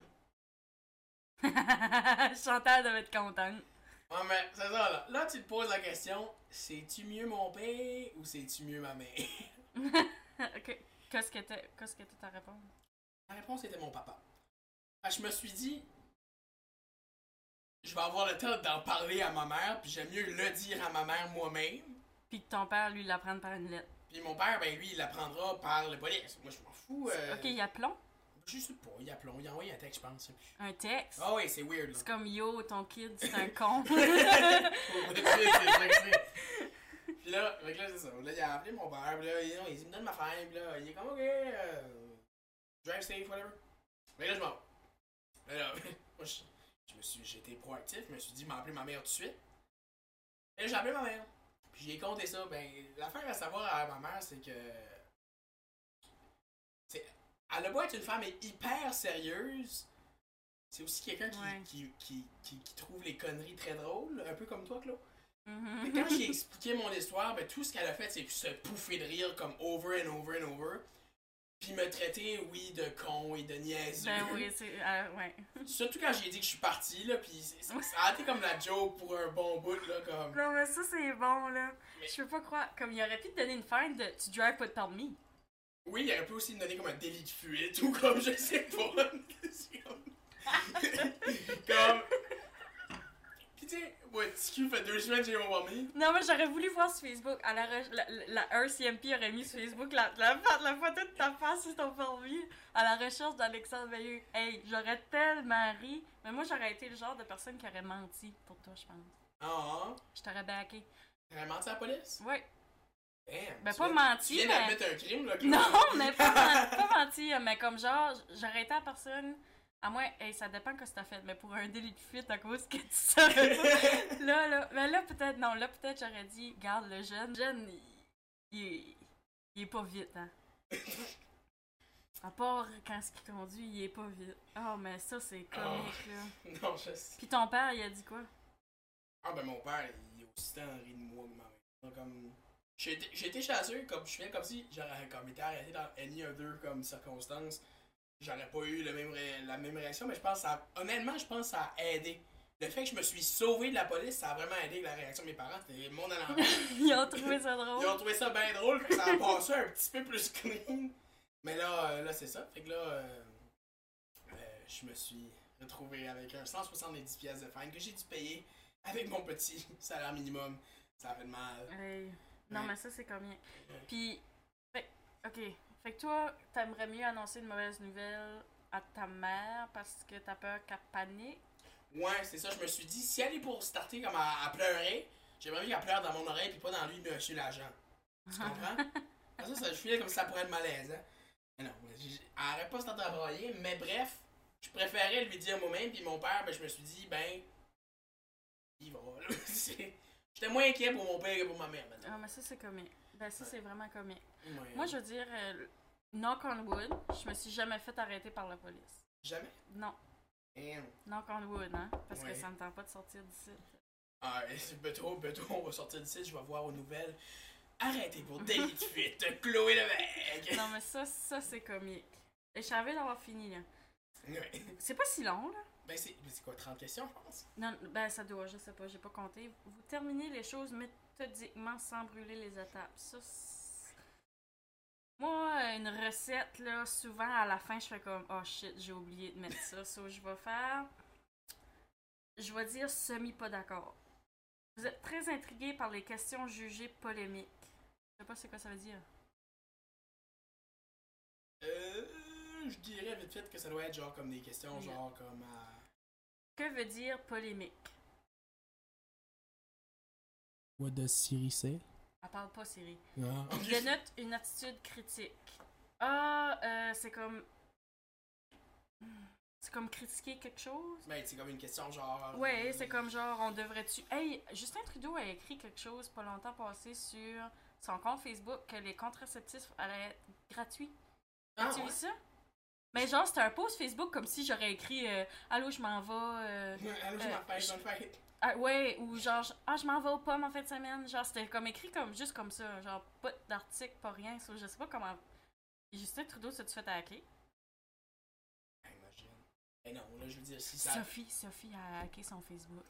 Chantal devait être contente. Ouais, mais c'est ça, là. Là, tu te poses la question, c'est-tu mieux mon père ou c'est-tu mieux ma mère? Ok. Qu'est-ce que t'as qu'est-ce que t'as ta réponse? La réponse était mon papa. Fait que je me suis dit, je vais avoir le temps d'en parler à ma mère, puis j'aime mieux le dire à ma mère moi-même. Puis que ton père, lui, l'apprenne par une lettre. Puis mon père, ben lui, il l'apprendra par le police. Moi, je m'en fous. Euh, Ok, il y a plomb. Je sais pas, il a plomb, il a envoyé un texte, je pense. Un texte. Ah oui, c'est weird, là. C'est comme yo, ton kid, c'est un con. C'est ça que c'est. Puis là, fait que là, c'est ça. Là, il a appelé mon père, puis là, il, il, il me donne ma femme, puis là, il est comme, ok, euh, drive safe, whatever. Mais là, je m'en vais. Là, moi, je, je me suis, j'ai été proactif, je me suis dit, m'a appelé ma mère tout de suite. Et là, j'ai appelé ma mère. Puis j'ai compté ça. Ben, l'affaire à savoir à ma mère, c'est que. C'est, elle a beau être une femme hyper sérieuse, c'est aussi quelqu'un qui, Ouais. qui, qui, qui, qui trouve les conneries très drôles, un peu comme toi, Claude. Mhm. Mais quand j'ai expliqué mon histoire, ben, tout ce qu'elle a fait, c'est se pouffer de rire comme over and over and over. Puis me traiter, oui, de con et de niaiseux. Ben oui, c'est. euh, ouais. Surtout quand j'ai dit que je suis parti, là, pis c'est- c'est- ça a été comme la joke pour un bon bout, là, comme... Non, mais ça, c'est bon, là. Mais- Je peux pas croire. Comme il aurait pu te donner une fine de tu drives pas de permis. Oui, il aurait pu aussi me donner comme un délit de fuite, ou comme, je sais pas. C'est comme... comme... Pis tu sais, moi, T Q fait deux semaines que j'ai mon permis. Non, mais j'aurais voulu voir sur Facebook. À la, re- la, la R C M P aurait mis sur Facebook la, la, la photo de ta face sur ton permis à la recherche d'Alexandre Veilleux. Hey, j'aurais tellement ri. Mais moi, j'aurais été le genre de personne qui aurait menti pour toi, je pense. Ah, Je t'aurais backé. t'aurais menti à la police? Ouais. Damn. Ben, tu pas viens- menti, Tu viens mais- d'admettre un crime, là, Claude. Non, mais pas, men- pas menti, mais comme genre, j'aurais été la personne. À moins, hey, ça dépend que t'as fait, mais pour un délit de fuite à cause que tu savais pas. Là, là, mais là, peut-être, non, là, peut-être j'aurais dit, garde le jeune. Le jeune, il, il, est- il est pas vite, hein. À part quand ce qu'il conduit, il est pas vite. Oh, mais ça, c'est comique, là. Non, je sais. Puis ton père, il a dit quoi? Ah ben mon père, il est aussi tant ri de moi que ma mère. Donc, comme... J'ai été, j'ai été chanceux, comme je fais comme si j'aurais comme été arrêté dans any other comme circonstance. J'aurais pas eu le même ré- la même réaction, mais je pense que ça a, honnêtement, je pense que ça a aidé. Le fait que je me suis sauvé de la police, ça a vraiment aidé avec la réaction de mes parents. C'était le monde à l'envers. Ils ont trouvé ça Ils ont drôle. trouvé ça bien drôle, que ça a passé un petit peu plus clean. Mais là, euh, là c'est ça. Fait que là, euh, euh, je me suis retrouvé avec un cent soixante-dix pièces de fine que j'ai dû payer avec mon petit salaire minimum. Ça a fait mal. Hey. Non, Ouais. mais ça, c'est combien? Puis, fait, ok. Fait que toi, t'aimerais mieux annoncer une mauvaise nouvelle à ta mère parce que t'as peur qu'elle panique? Ouais, c'est ça. Je me suis dit, si elle est pour starter comme à, à pleurer, j'aimerais mieux qu'elle pleure dans mon oreille puis pas dans lui, monsieur l'agent. Tu comprends? Ah, ça, ça, je filais comme si ça pourrait être malaisant. Mais non, j'ai- j'ai- elle arrête pas de starter à broyer, mais bref, je préférais lui dire moi-même, puis mon père, ben, je me suis dit, ben, il va, là. C'est- J'étais moins inquiet pour mon père que pour ma mère, maintenant. Ah, mais ça, c'est comique. Ben, ça, Ouais. c'est vraiment comique. Ouais. Moi, je veux dire, euh, knock on wood, je me suis jamais fait arrêter par la police. Jamais? Non, Damn. knock on wood, hein? Parce Ouais. que ça me tente pas de sortir d'ici. Ah, bientôt, bientôt, on va sortir d'ici, je vais voir aux nouvelles. Arrêtez pour délit de fuite, Chloé Levesque! Non, mais ça, ça, c'est comique. Et je savais d'avoir fini, là. Ouais. C'est pas si long, là. Ben, c'est ben, c'est quoi, trente questions, je pense? Non, ben ça doit, je sais pas, j'ai pas compté. Vous terminez les choses méthodiquement sans brûler les étapes. Ça, c'est- moi, une recette, là, souvent à la fin, je fais comme oh shit, j'ai oublié de mettre ça. So, je vais faire. Je vais dire semi pas d'accord. Vous êtes très intrigué par les questions jugées polémiques. Je sais pas c'est quoi ça veut dire. Euh, je dirais vite fait que ça doit être genre comme des questions Oui. genre comme à... Que veut dire polémique? What does Siri say? Elle parle pas, Siri. Ah, Il dénote une attitude critique. Ah, euh, c'est comme... C'est comme critiquer quelque chose? Ben, c'est comme une question genre... Ouais, c'est comme genre, on devrait-tu... Hey, Justin Trudeau a écrit quelque chose pas longtemps passé sur son compte Facebook que les contraceptifs allaient être gratuits. Ah, As-tu ouais? vu ça? Mais genre, c'était un post Facebook comme si j'aurais écrit euh, Allô, je m'en vais... euh, Allô, je euh, m'en fais, je- bonne fête. Ah, ouais, ou genre, je- ah, je m'en vais aux pommes en fin de semaine. Genre, c'était comme écrit comme juste comme ça. Genre, pas d'article, pas rien. So, je sais pas comment. Justin Trudeau, ça tu fait hacker? Ah, imagine. Ben non, là, je veux dire, si ça... Sophie, Sophie a hacké son Facebook.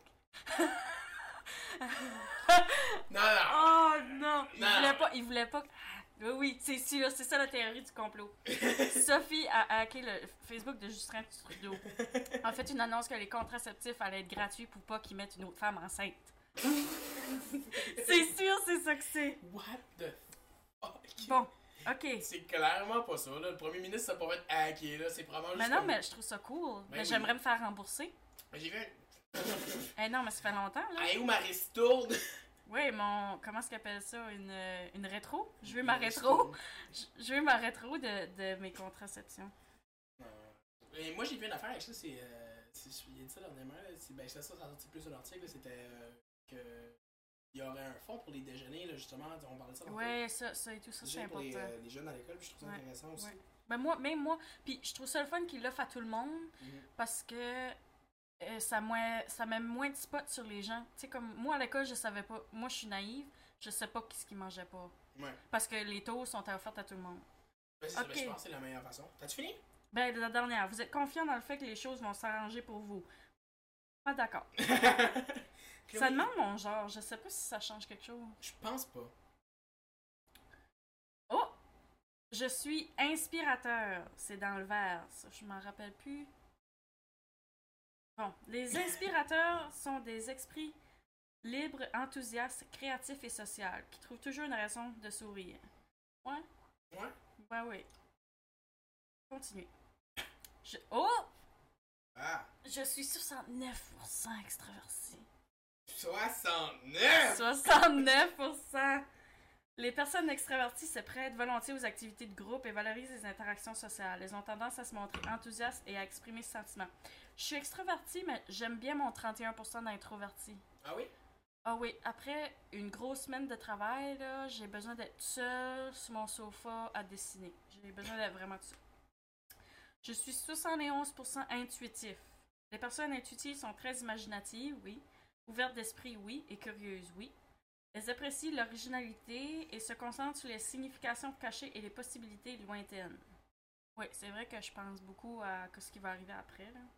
Non, non! Oh non! Il Non. voulait pas. Il voulait pas. Ah, oui, oui, c'est sûr, c'est ça la théorie du complot. Sophie a hacké le Facebook de Justin Trudeau. A fait une annonce que les contraceptifs allaient être gratuits pour pas qu'ils mettent une autre femme enceinte. C'est sûr, c'est ça que c'est. What the fuck? Bon, ok. C'est clairement pas ça, là. Le premier ministre, ça peut pas être hacké, là. C'est probablement Mais juste non, comme- mais je trouve ça cool. Ben mais oui. j'aimerais me faire rembourser. Mais j'ai vu un... Eh non, mais ça fait longtemps, là. Hey, où ma ristourne? Oui, mon. Comment est-ce qu'ils appellent ça? Une, euh, une rétro? Je veux ma rétro. Je je veux ma rétro de, de mes contraceptions. Non. Et moi, j'ai vu une affaire avec ça, c'est... Euh, c'est il a dit ça dernièrement, là. C'est, ben, c'est ça, ça a sorti plus de l'article, là. C'était euh, que... Il y aurait un fonds pour les déjeuners, là, justement. On parlait de ça. Ouais, ça, ça et tout, ça, c'est Déjeuner pour important. les, euh, les jeunes à l'école, puis je trouve ça Ouais, intéressant aussi. ouais. Ben moi, même moi, puis je trouve ça le fun qu'il l'offre à tout le monde Mhm. parce que euh, ça, moins, ça met moins de spot sur les gens. Tu sais, comme moi à l'école, je savais pas. Moi, je suis naïve, je sais pas qu'est-ce qu'ils mangeaient pas. Ouais. Parce que les taux sont offerts à tout le monde. Ben, c'est ça, Ok. ben, je pense que c'est la meilleure façon. T'as-tu fini? Ben, la dernière, vous êtes confiant dans le fait que les choses vont s'arranger pour vous. Pas d'accord. Ça Chloé, demande mon genre, je sais pas si ça change quelque chose. Je pense pas. Oh! Je suis inspirateur. C'est dans le verre, ça, je m'en rappelle plus. Bon, les inspirateurs sont des esprits libres, enthousiastes, créatifs et sociaux, qui trouvent toujours une raison de sourire. Ouais? Ouais? Ouais, oui. Continue. Je... Oh! Ah! Je suis soixante-neuf pour cent extraverti. soixante-neuf! soixante-neuf pour cent! Les personnes extraverties se prêtent volontiers aux activités de groupe et valorisent les interactions sociales. Elles ont tendance à se montrer enthousiastes et à exprimer ce sentiment. Je suis extravertie, mais j'aime bien mon trente et un pour cent d'introverti. Ah oui? Ah oui, après une grosse semaine de travail, là, j'ai besoin d'être seule sur mon sofa à dessiner. J'ai besoin d'être vraiment seule. Je suis soixante et onze pour cent intuitif. Les personnes intuitives sont très imaginatives, oui. Ouvertes d'esprit, oui. Et curieuses, oui. Elles apprécient l'originalité et se concentrent sur les significations cachées et les possibilités lointaines. Oui, c'est vrai que je pense beaucoup à ce qui va arriver après, là.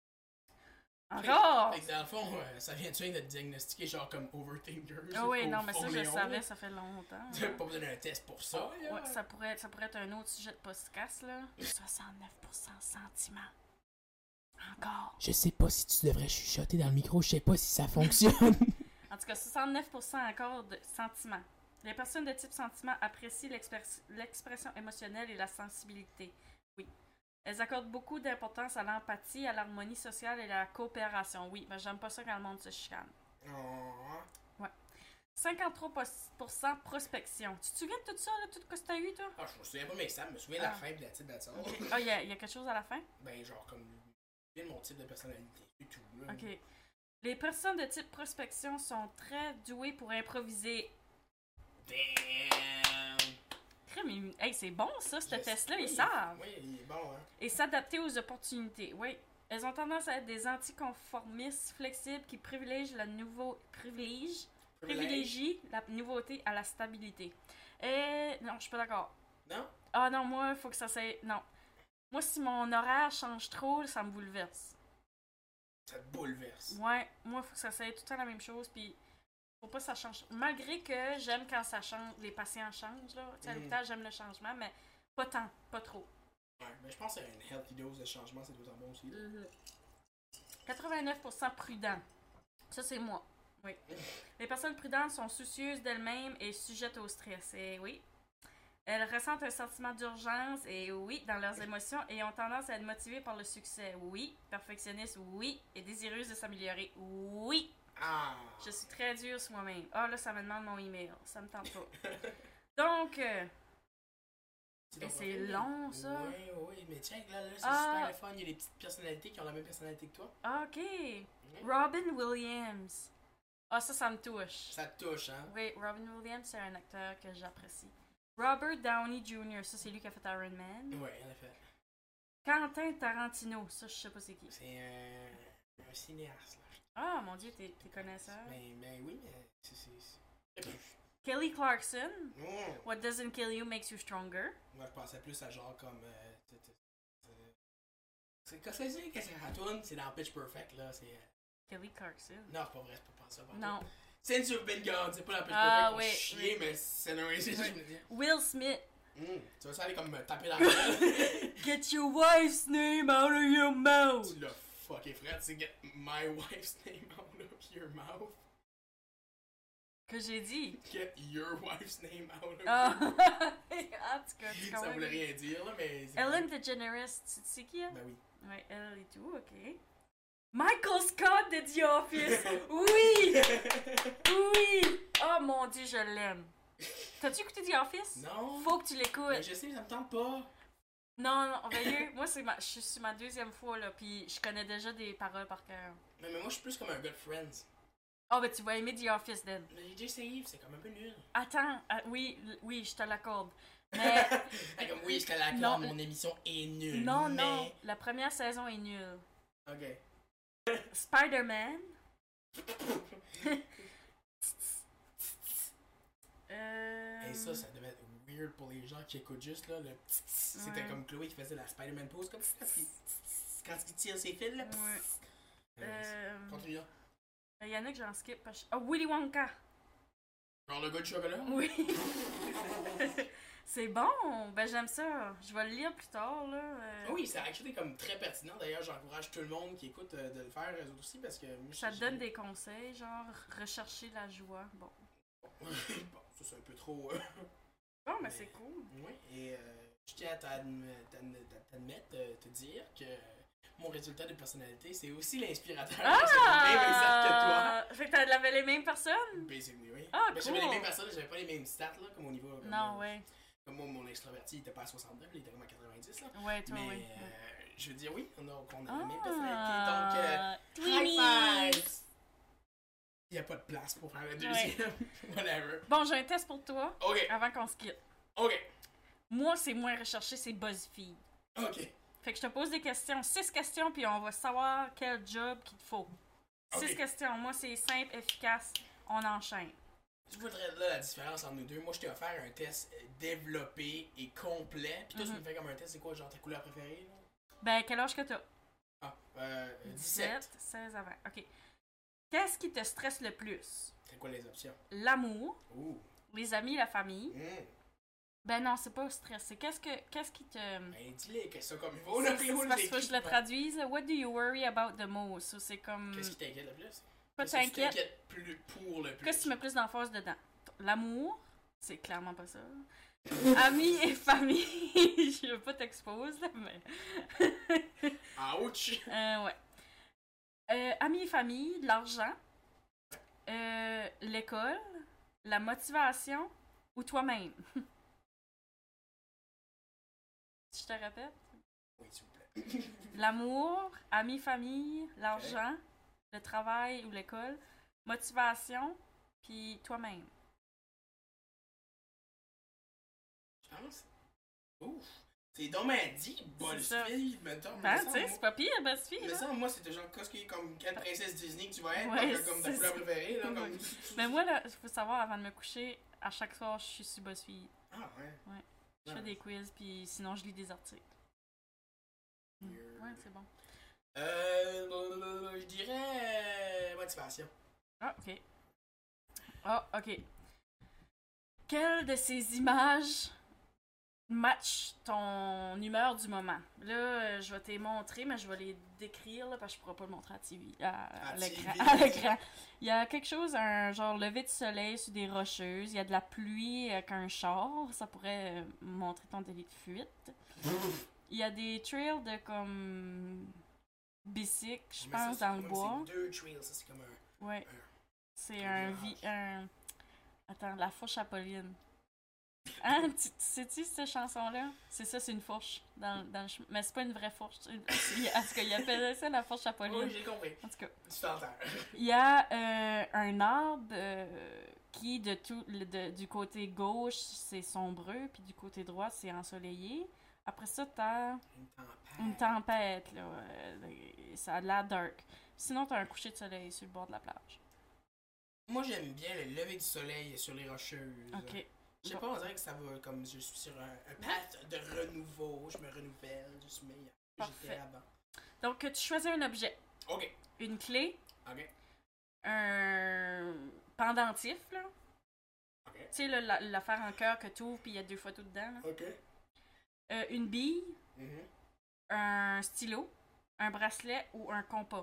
Encore! Fait que dans le fond, euh, ça vient-tu de te diagnostiquer genre comme overthinker? Ah oui, au non, mais ça, je le Forméon, savais, là? ça fait longtemps. T'as pas besoin d'un test pour ça, là. Ouais, ça pourrait, ça pourrait être un autre sujet de podcast, là. soixante-neuf pour cent sentiment. Encore. Je sais pas si tu devrais chuchoter dans le micro, je sais pas si ça fonctionne. En tout cas, soixante-neuf pour cent encore de sentiments. Les personnes de type sentiment apprécient l'expres- l'expression émotionnelle et la sensibilité. Oui. Elles accordent beaucoup d'importance à l'empathie, à l'harmonie sociale et à la coopération. Oui, mais j'aime pas ça quand le monde se chicane. Oh. cinquante-trois pour cent prospection. Tu te souviens de tout ça, là, tout ce que t'as eu, toi? Ah, je me souviens pas, mais ça me souviens de la Ah. fin de la titre de ça. Ok. Ah, il y, a- y a quelque chose à la fin? Ben, genre, comme, bien mon type de personnalité, et tout, là. Ok. Les personnes de type prospection sont très douées pour improviser. Damn! Crème, il- Hey, c'est bon ça, ce Je- test-là, oui, ils savent. Oui, il est bon, hein. Et s'adapter aux opportunités, oui. Elles ont tendance à être des anticonformistes flexibles qui privilégient la nouveau... privilège... privilégient la nouveauté à la stabilité. Et... Non, je suis pas d'accord. Non? Ah non, moi, faut que ça soit... Non. Moi, si mon horaire change trop, ça me bouleverse. Ça te bouleverse. Ouais, moi, faut que ça soit tout le temps la même chose, puis faut pas que ça change. Malgré que j'aime quand ça change, les patients changent, là. Tu sais, à Mhm. l'hôpital, j'aime le changement, mais pas tant, pas trop. Ouais, mais je pense que c'est une healthy dose de changement, c'est d'autant bon aussi. là. quatre-vingt-neuf pour cent prudent. Ça, c'est moi. Oui. Les personnes prudentes sont soucieuses d'elles-mêmes et sujettes au stress. Et oui. Elles ressentent un sentiment d'urgence et oui, dans leurs émotions et ont tendance à être motivées par le succès. Oui. Perfectionnistes, oui. Et désireuses de s'améliorer. Oui. Ah! Je suis très dure sur moi-même. Ah, là, ça me demande mon email. Ça me tente pas. Donc, euh, C'est et ton c'est profil? long, ça. Oui, oui, mais tiens, là, là c'est Ah. super le fun. Il y a des petites personnalités qui ont la même personnalité que toi. Ah, ok. Oui. Robin Williams. Ah, ça, ça me touche. Ça te touche, hein? Oui, Robin Williams, c'est un acteur que j'apprécie. Robert Downey junior, ça, c'est lui qui a fait Iron Man. Oui, en effet. Quentin Tarantino, ça, je sais pas c'est qui. C'est un, un cinéaste, là. Ah, mon Dieu, t'es t'es connaisseur. Mais, mais oui, mais c'est... c'est- c'est- Kelly Clarkson, Mm. What doesn't kill you makes you stronger. Moi, je pensais plus à genre comme... euh, c'est- c'est- c'est- C'est qu'est-ce que c'est? Qu'est-ce que c'est ratoune? C'est dans Pitch Perfect, là. C'est... euh, Kelly Clarkson. Non, c'est pas vrai, c'est pas ça. pas Non. tout. Since you've been gone, c'est pas dans Pitch Ah, Perfect pour oui, chier, oui. mais c'est non, c'est ça que je me dis. Will Smith. Mm. Tu vas ça aller comme me taper dans la gueule? Get your wife's name out of your mouth. Tu l'as fucké, frère. C'est get my wife's name out of your mouth. Que j'ai dit. Get your wife's name out of Ah, your en tout cas, tu Ça comprends. voulait rien dire, là, mais... c'est- Ellen DeGeneres, tu tu sais qui elle? Ben oui. Ouais, elle et tout, ok. Michael Scott de The Office! Oui! Oui! Oh mon Dieu, je l'aime. T'as-tu écouté The Office? Non. Faut que tu l'écoutes. Mais je sais, mais ça me tente pas. Non, non, veilleux. Moi, c'est ma... je suis sur ma deuxième fois, là, puis je connais déjà des paroles par cœur. Mais, mais moi, je suis plus comme un gars de Friends. Ah, ben tu vas aimer The Office, Dan. Mais j'ai déjà essayé, c'est comme un peu nul. Attends, ah, oui, l- oui, je te l'accorde. Mais Hey, comme oui, je te l'accorde, Non. mon émission est nulle. non, mais... non, la première saison est nulle. Ok. Spider-Man. euh... Et ça, ça devait être weird pour les gens qui écoutent juste, là. Le tss, tss. C'était Ouais. comme Chloé qui faisait la Spider-Man pose, comme quand il, quand il tire ses fils, là. Ouais. Euh, Euh... Continue, là. Yannick, j'en skip. parce que- Ah, Willy Wonka. Genre le gars du chocolat? Oui. C'est bon. Ben, j'aime ça. Je vais le lire plus tard, là. euh. Oui, c'est actually comme très pertinent. D'ailleurs, j'encourage tout le monde qui écoute euh, de le faire, eux autres aussi, parce que... moi, Ça te j'ai- donne des conseils, genre rechercher la joie. Bon. bon, ça, c'est un peu trop... euh, Bon, mais c'est cool. Oui, et euh, je tiens à t'adm- t'adm- t'admettre, euh, te dire que mon résultat de personnalité, c'est aussi l'inspirateur. Ah! C'est le même exact que toi. Fait que t'avais les mêmes personnes? Basically, oui. Ah, Mais j'avais les cool. mêmes personnes, j'avais pas les mêmes stats, là, comme au niveau... Comme, Non, euh, ouais. Comme moi, mon extraverti, il était pas à soixante-neuf, il était comme à quatre-vingt-dix, là. Ouais, toi, Mais ouais. euh, je veux dire, oui, on a, on a la même Ah, personnalité, donc... Euh, Twinnies. high five! Il n'y a pas de place pour faire le deuxième. Whatever. Bon, j'ai un test pour toi Ok, avant qu'on se quitte. ok, Moi, c'est moins recherché, c'est BuzzFeed. ok. Fait que je te pose des questions, six questions, puis on va savoir quel job qu'il te faut. Six Ok. questions. Moi, c'est simple, efficace, on enchaîne. Tu voudrais là la différence entre nous deux. Moi, je t'ai offert un test euh, développé et complet. Puis toi, tu Mhm. me fais comme un test, c'est quoi, genre ta couleur préférée? Là? Ben, quel âge que t'as? Ah, euh, dix-sept. dix-sept, seize à vingt. OK. Qu'est-ce qui te stresse le plus? C'est quoi les options? L'amour, Ouh. les amis, la famille. Hum. Ben non, c'est pas stress. C'est qu'est-ce que qu'est-ce qui te... Ben, dis-les que ça comme il faut, C'est là. c'est Claude, parce qu'il faut que je le l'écris. traduise. What do you worry about the most? So, c'est comme... Qu'est-ce qui t'inquiète le plus? Pas Qu'est-ce qui t'inquiète. t'inquiète plus pour le plus? Qu'est-ce que tu mets plus d'emphase dedans? L'amour, c'est clairement pas ça. Amis et famille, je veux pas t'exposer, là, mais... Ouch! Euh, ouais. Euh, amis et famille, l'argent, euh, l'école, la motivation ou toi-même? Je te répète. Oui, s'il vous plaît. L'amour, amis, famille, l'argent, le travail ou l'école, motivation, puis toi-même. Je pense. Ouf! C'est dommage dit, ça. BuzzFeed, mettons. Ben, Mais ça, tu sais, moi- c'est pas pire, BuzzFeed, Mais là. ça, moi, c'était genre, qu'est-ce qui est comme quelle princesse Disney que tu vas être, Ouais, comme, comme ta c'est couleur ça. préférée, là, comme... Ouais. Mais moi, là, il faut savoir, avant de me coucher, à chaque soir, je suis sur BuzzFeed. Ah, ouais. Je fais Ouais. des quiz, puis sinon, je lis des articles. Mm. Weird. Ouais, c'est bon. Euh, je dirais euh, motivation. Ah, ok. Ah, ok. Quelle de ces images match ton humeur du moment. Là, euh, je vais te les montrer, mais je vais les décrire, là, parce que je pourrais pas le montrer à T V, à, à À l'écran. T V. À l'écran. Il y a quelque chose, un genre lever de soleil sur des rocheuses. Il y a de la pluie avec un char. Ça pourrait euh, montrer ton délit de fuite. Il y a des trails de comme bicycle, je Mais ça, pense, c'est- dans le ouais, bois. C'est deux trails, ça, c'est comme un. Ouais. un- C'est un un, virage. vi- un... Attends, la fourche à Pauline. Hein? Tu, tu sais-tu cette chanson-là? C'est ça, c'est une fourche dans, dans le chemin. Mais c'est pas une vraie fourche. C'est- En tout cas, il appelait ça la fourche à Pauline. Oui, j'ai compris. En tout cas, Tu t'entends. il y a euh, un arbre euh, qui, de tout, le- de- du côté gauche, c'est sombreux, puis du côté droit, c'est ensoleillé. Après ça, t'as Une tempête. une tempête, là. euh, ça a de l'air dark. Sinon, t'as un coucher de soleil sur le bord de la plage. Moi, j'aime bien le lever du soleil sur les rocheuses. Ok. Je sais pas, on dirait que ça va comme je suis sur un, un path de renouveau. Je me renouvelle, je suis meilleur que j'étais Parfait. avant. Donc, tu choisis un objet. Ok, Une clé, ok, un pendentif, là. ok, Tu sais, là, la- l'affaire en cœur que tu ouvres, puis il y a deux photos dedans, là. ok. Euh, une bille, Mhm. un stylo, un bracelet ou un compas.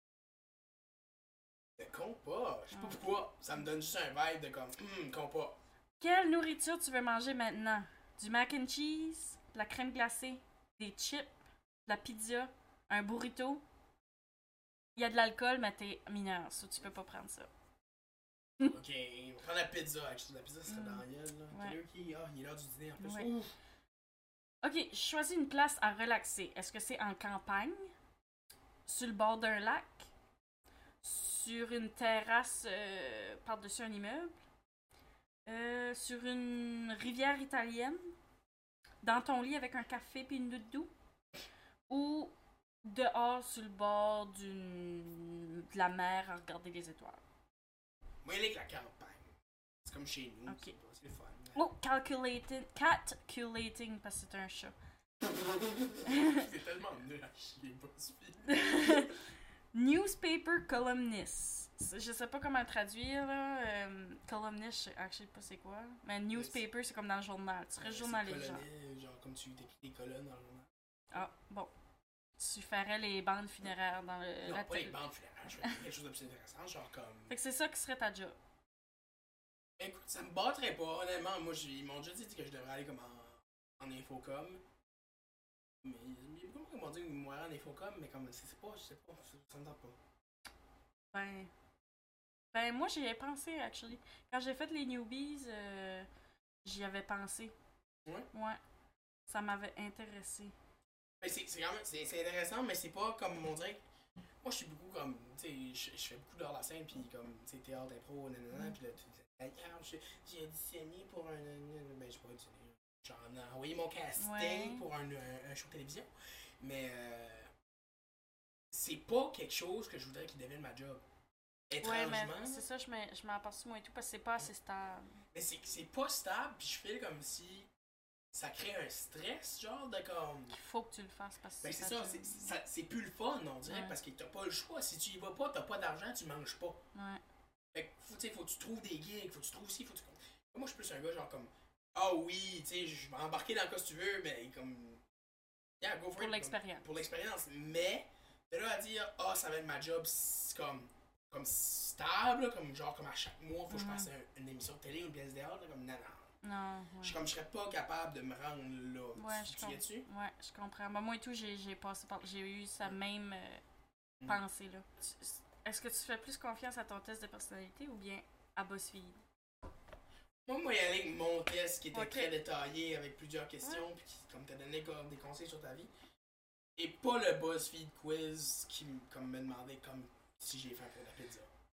Le compas, je sais pas Ah. pourquoi. Ça me donne juste un vibe de comme, hum, compas. Quelle nourriture tu veux manger maintenant? Du mac and cheese, de la crème glacée, des chips, de la pizza, un burrito. Il y a de l'alcool, mais t'es mineur, ça tu peux pas prendre ça. Ok, on prend la pizza. Actually, la pizza, c'est Mm. dans la gueule, là. Ouais. Quelle heure qui- Ah, il est l'heure du dîner en plus. Ouais. Ouf. Ok, choisis une place à relaxer. Est-ce que c'est en campagne? Sur le bord d'un lac? Sur une terrasse euh, par-dessus un immeuble? Euh, sur une rivière italienne? Dans ton lit avec un café puis une doudou? Ou dehors sur le bord d'une... de la mer à regarder les étoiles? Moi, il est avec la campagne. C'est comme chez nous. Ok. c'est pas- C'est le fun. Oh, calculating... Catculating, parce que c'est un chat. C'est tellement nul à chier, BuzzFeed. Newspaper columnist. C'est- Je sais pas comment traduire, là. Euh, columnist, je sais actually pas c'est quoi. Mais newspaper, c'est comme dans le journal. Tu serais Ouais, journaliste, c'est genre. colonel, genre comme tu écris des colonnes dans le journal. Ah, bon. Tu ferais les bandes funéraires dans le, Non, la pas les télé. bandes funéraires, je fais quelque chose de plus intéressant, genre comme... Fait que c'est ça qui serait ta job. Écoute, ça me battrait pas, honnêtement. Moi, j'ai- ils m'ont déjà dit que je devrais aller comme en, en infocom. Mais il y a beaucoup de gens qui m'ont dit que moi en infocom, mais comme, c'est c'est pas, je sais pas, ça, ça me tente pas. Ben. Ben, moi, j'y ai pensé, actually. Quand j'ai fait les newbies, euh, j'y avais pensé. Ouais? Ouais. Ça m'avait intéressé. Mais c'est c'est quand même, c'est c'est intéressant, mais c'est pas comme, on dirait que- moi, je suis beaucoup comme, tu sais, je je fais beaucoup d'heures la scène, puis comme, tu sais, théâtre, impro, nanana, Mm. puis là, tu dis, d'ailleurs, j'ai j'ai auditionné pour un, ben, j'ai pas auditionné, j'en ai envoyé mon casting Ouais. pour un, un, un show de télévision, mais euh, c'est pas quelque chose que je voudrais qu'il devienne ma job. Ouais, mais Étrangement, c'est ça, je m'en je m'en aperçois moi et tout, parce que c'est pas assez stable. mais c'est c'est pas stable, puis je file comme si ça crée un stress, genre, de comme... Il faut que tu le fasses parce que Ben c'est ta ça, job. c'est- ça- c'est plus le fun, on dirait, Ouais. parce que t'as pas le choix. Si tu y vas pas, t'as pas d'argent, tu manges pas. Ouais. Fait que, faut, tu sais, faut que tu trouves des gigs, faut que tu trouves ci, faut que tu... Moi, je suis plus un gars genre comme, ah oui, tu sais, je vais embarquer dans le cas si tu veux, mais comme... Yeah, go for Pour it. l'expérience. Pour l'expérience. Mais, de là à dire, ah, ça va être ma job, c'est comme... Comme stable, là, comme genre, comme à chaque mois, faut que je Mhm. fasse un- une émission de télé ou une pièce de théâtre, là, comme non, non. Non, Je ouais. suis comme, je serais pas capable de me rendre là. Ouais, tu je tu viens dessus? comprends. Ouais, je comprends. Ben, moi et tout, j'ai j'ai passé par. J'ai eu sa même euh, Mm. pensée, là. Tu- Est-ce que tu fais plus confiance à ton test de personnalité ou bien à BuzzFeed? Moi, moi, y aller avec mon test qui était Ok. très détaillé avec plusieurs questions, puis qui comme t'a donné comme des conseils sur ta vie. Et pas le BuzzFeed quiz qui m- comme me demandait comme si j'ai faim pour la pizza.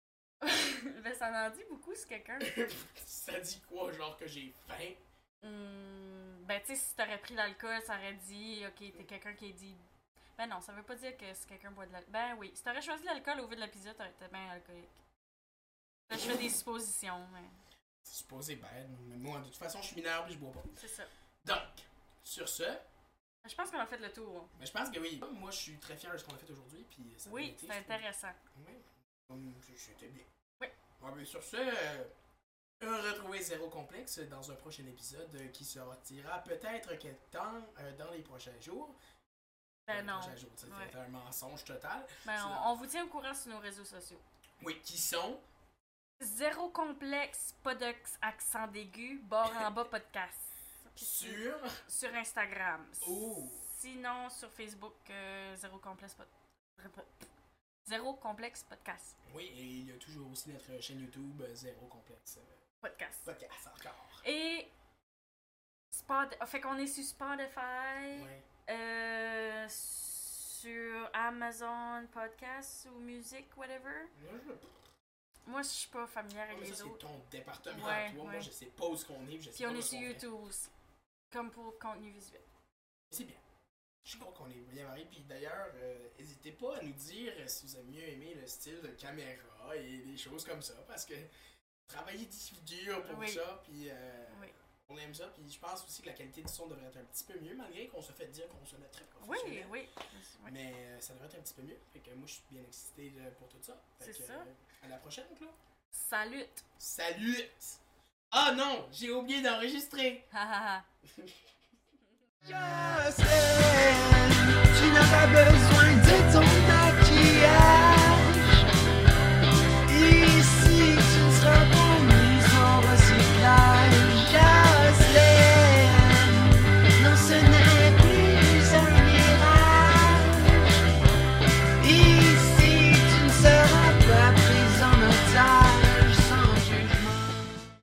Ben, ça en dit beaucoup, c'est quelqu'un. Ça dit quoi, genre que j'ai faim? Hum, ben, tu sais, si t'aurais pris l'alcool, ça aurait dit, ok, t'es quelqu'un qui a dit. Ben non, ça veut pas dire que si quelqu'un boit de l'alcool. Ben oui, si t'aurais choisi l'alcool au vu de l'épisode, t'aurais été bien alcoolique. Là, je fais des suppositions, mais C'est supposé bête, mais moi, de toute façon, je suis mineur puis je bois pas. c'est ça. Donc, sur ce, Je pense qu'on a fait le tour. mais je pense que oui, moi, je suis très fier de ce qu'on a fait aujourd'hui, puis ça a bien Oui, été, c'est je trouve. intéressant. Oui, comme c'était bien. Oui. Bon, ben, sur ce, euh, Retrouver Zéro Complexe dans un prochain épisode euh, qui sortira peut-être quelque temps euh, dans les prochains jours. Ben Dans non. les prochains jours, c'était Ouais. un mensonge total. Ben, C'est on, dans- on vous tient au courant sur nos réseaux sociaux. Oui, qui sont. Zéro complexe, pas d'accent d'aigu, bord en bas podcast. Puis Sur. sur Instagram. Oh. Sinon, sur Facebook, euh, Zéro complexe pod... Zéro complexe podcast. Oui, et il y a toujours aussi notre chaîne YouTube euh, Zéro Complexe. euh, Podcast. Podcast encore. Et Spot... fait qu'on est sur Spotify, Ouais. euh, sur Amazon Podcast ou musique, whatever. Moi, je- Moi, je suis pas familière Ouais, avec mais les ça, c'est autres. ton département Ouais, à toi. Moi, ouais. je sais pas où ce qu'on est. Je sais Puis pas on où est ce sur qu'on fait. YouTube aussi, comme pour contenu visuel. C'est bien. Je suis content qu'on ait bien marié. Puis d'ailleurs, euh, n'hésitez pas à nous dire euh, si vous avez mieux aimé le style de caméra et des choses comme ça. Parce que travailler dur pour Oui. ça. Puis euh, Oui. on aime ça. Puis je pense aussi que la qualité du son devrait être un petit peu mieux. Malgré qu'on se fait dire qu'on sonnait très Oui, professionnel. oui. oui. Mais euh, ça devrait être un petit peu mieux. Fait que moi, je suis bien excité euh, pour tout ça. Fait C'est que, ça. euh, à la prochaine, Claude. Salut! Salut! Ah non! J'ai oublié d'enregistrer! Ha ha ha! Je sais, tu n'as pas besoin de ton acte.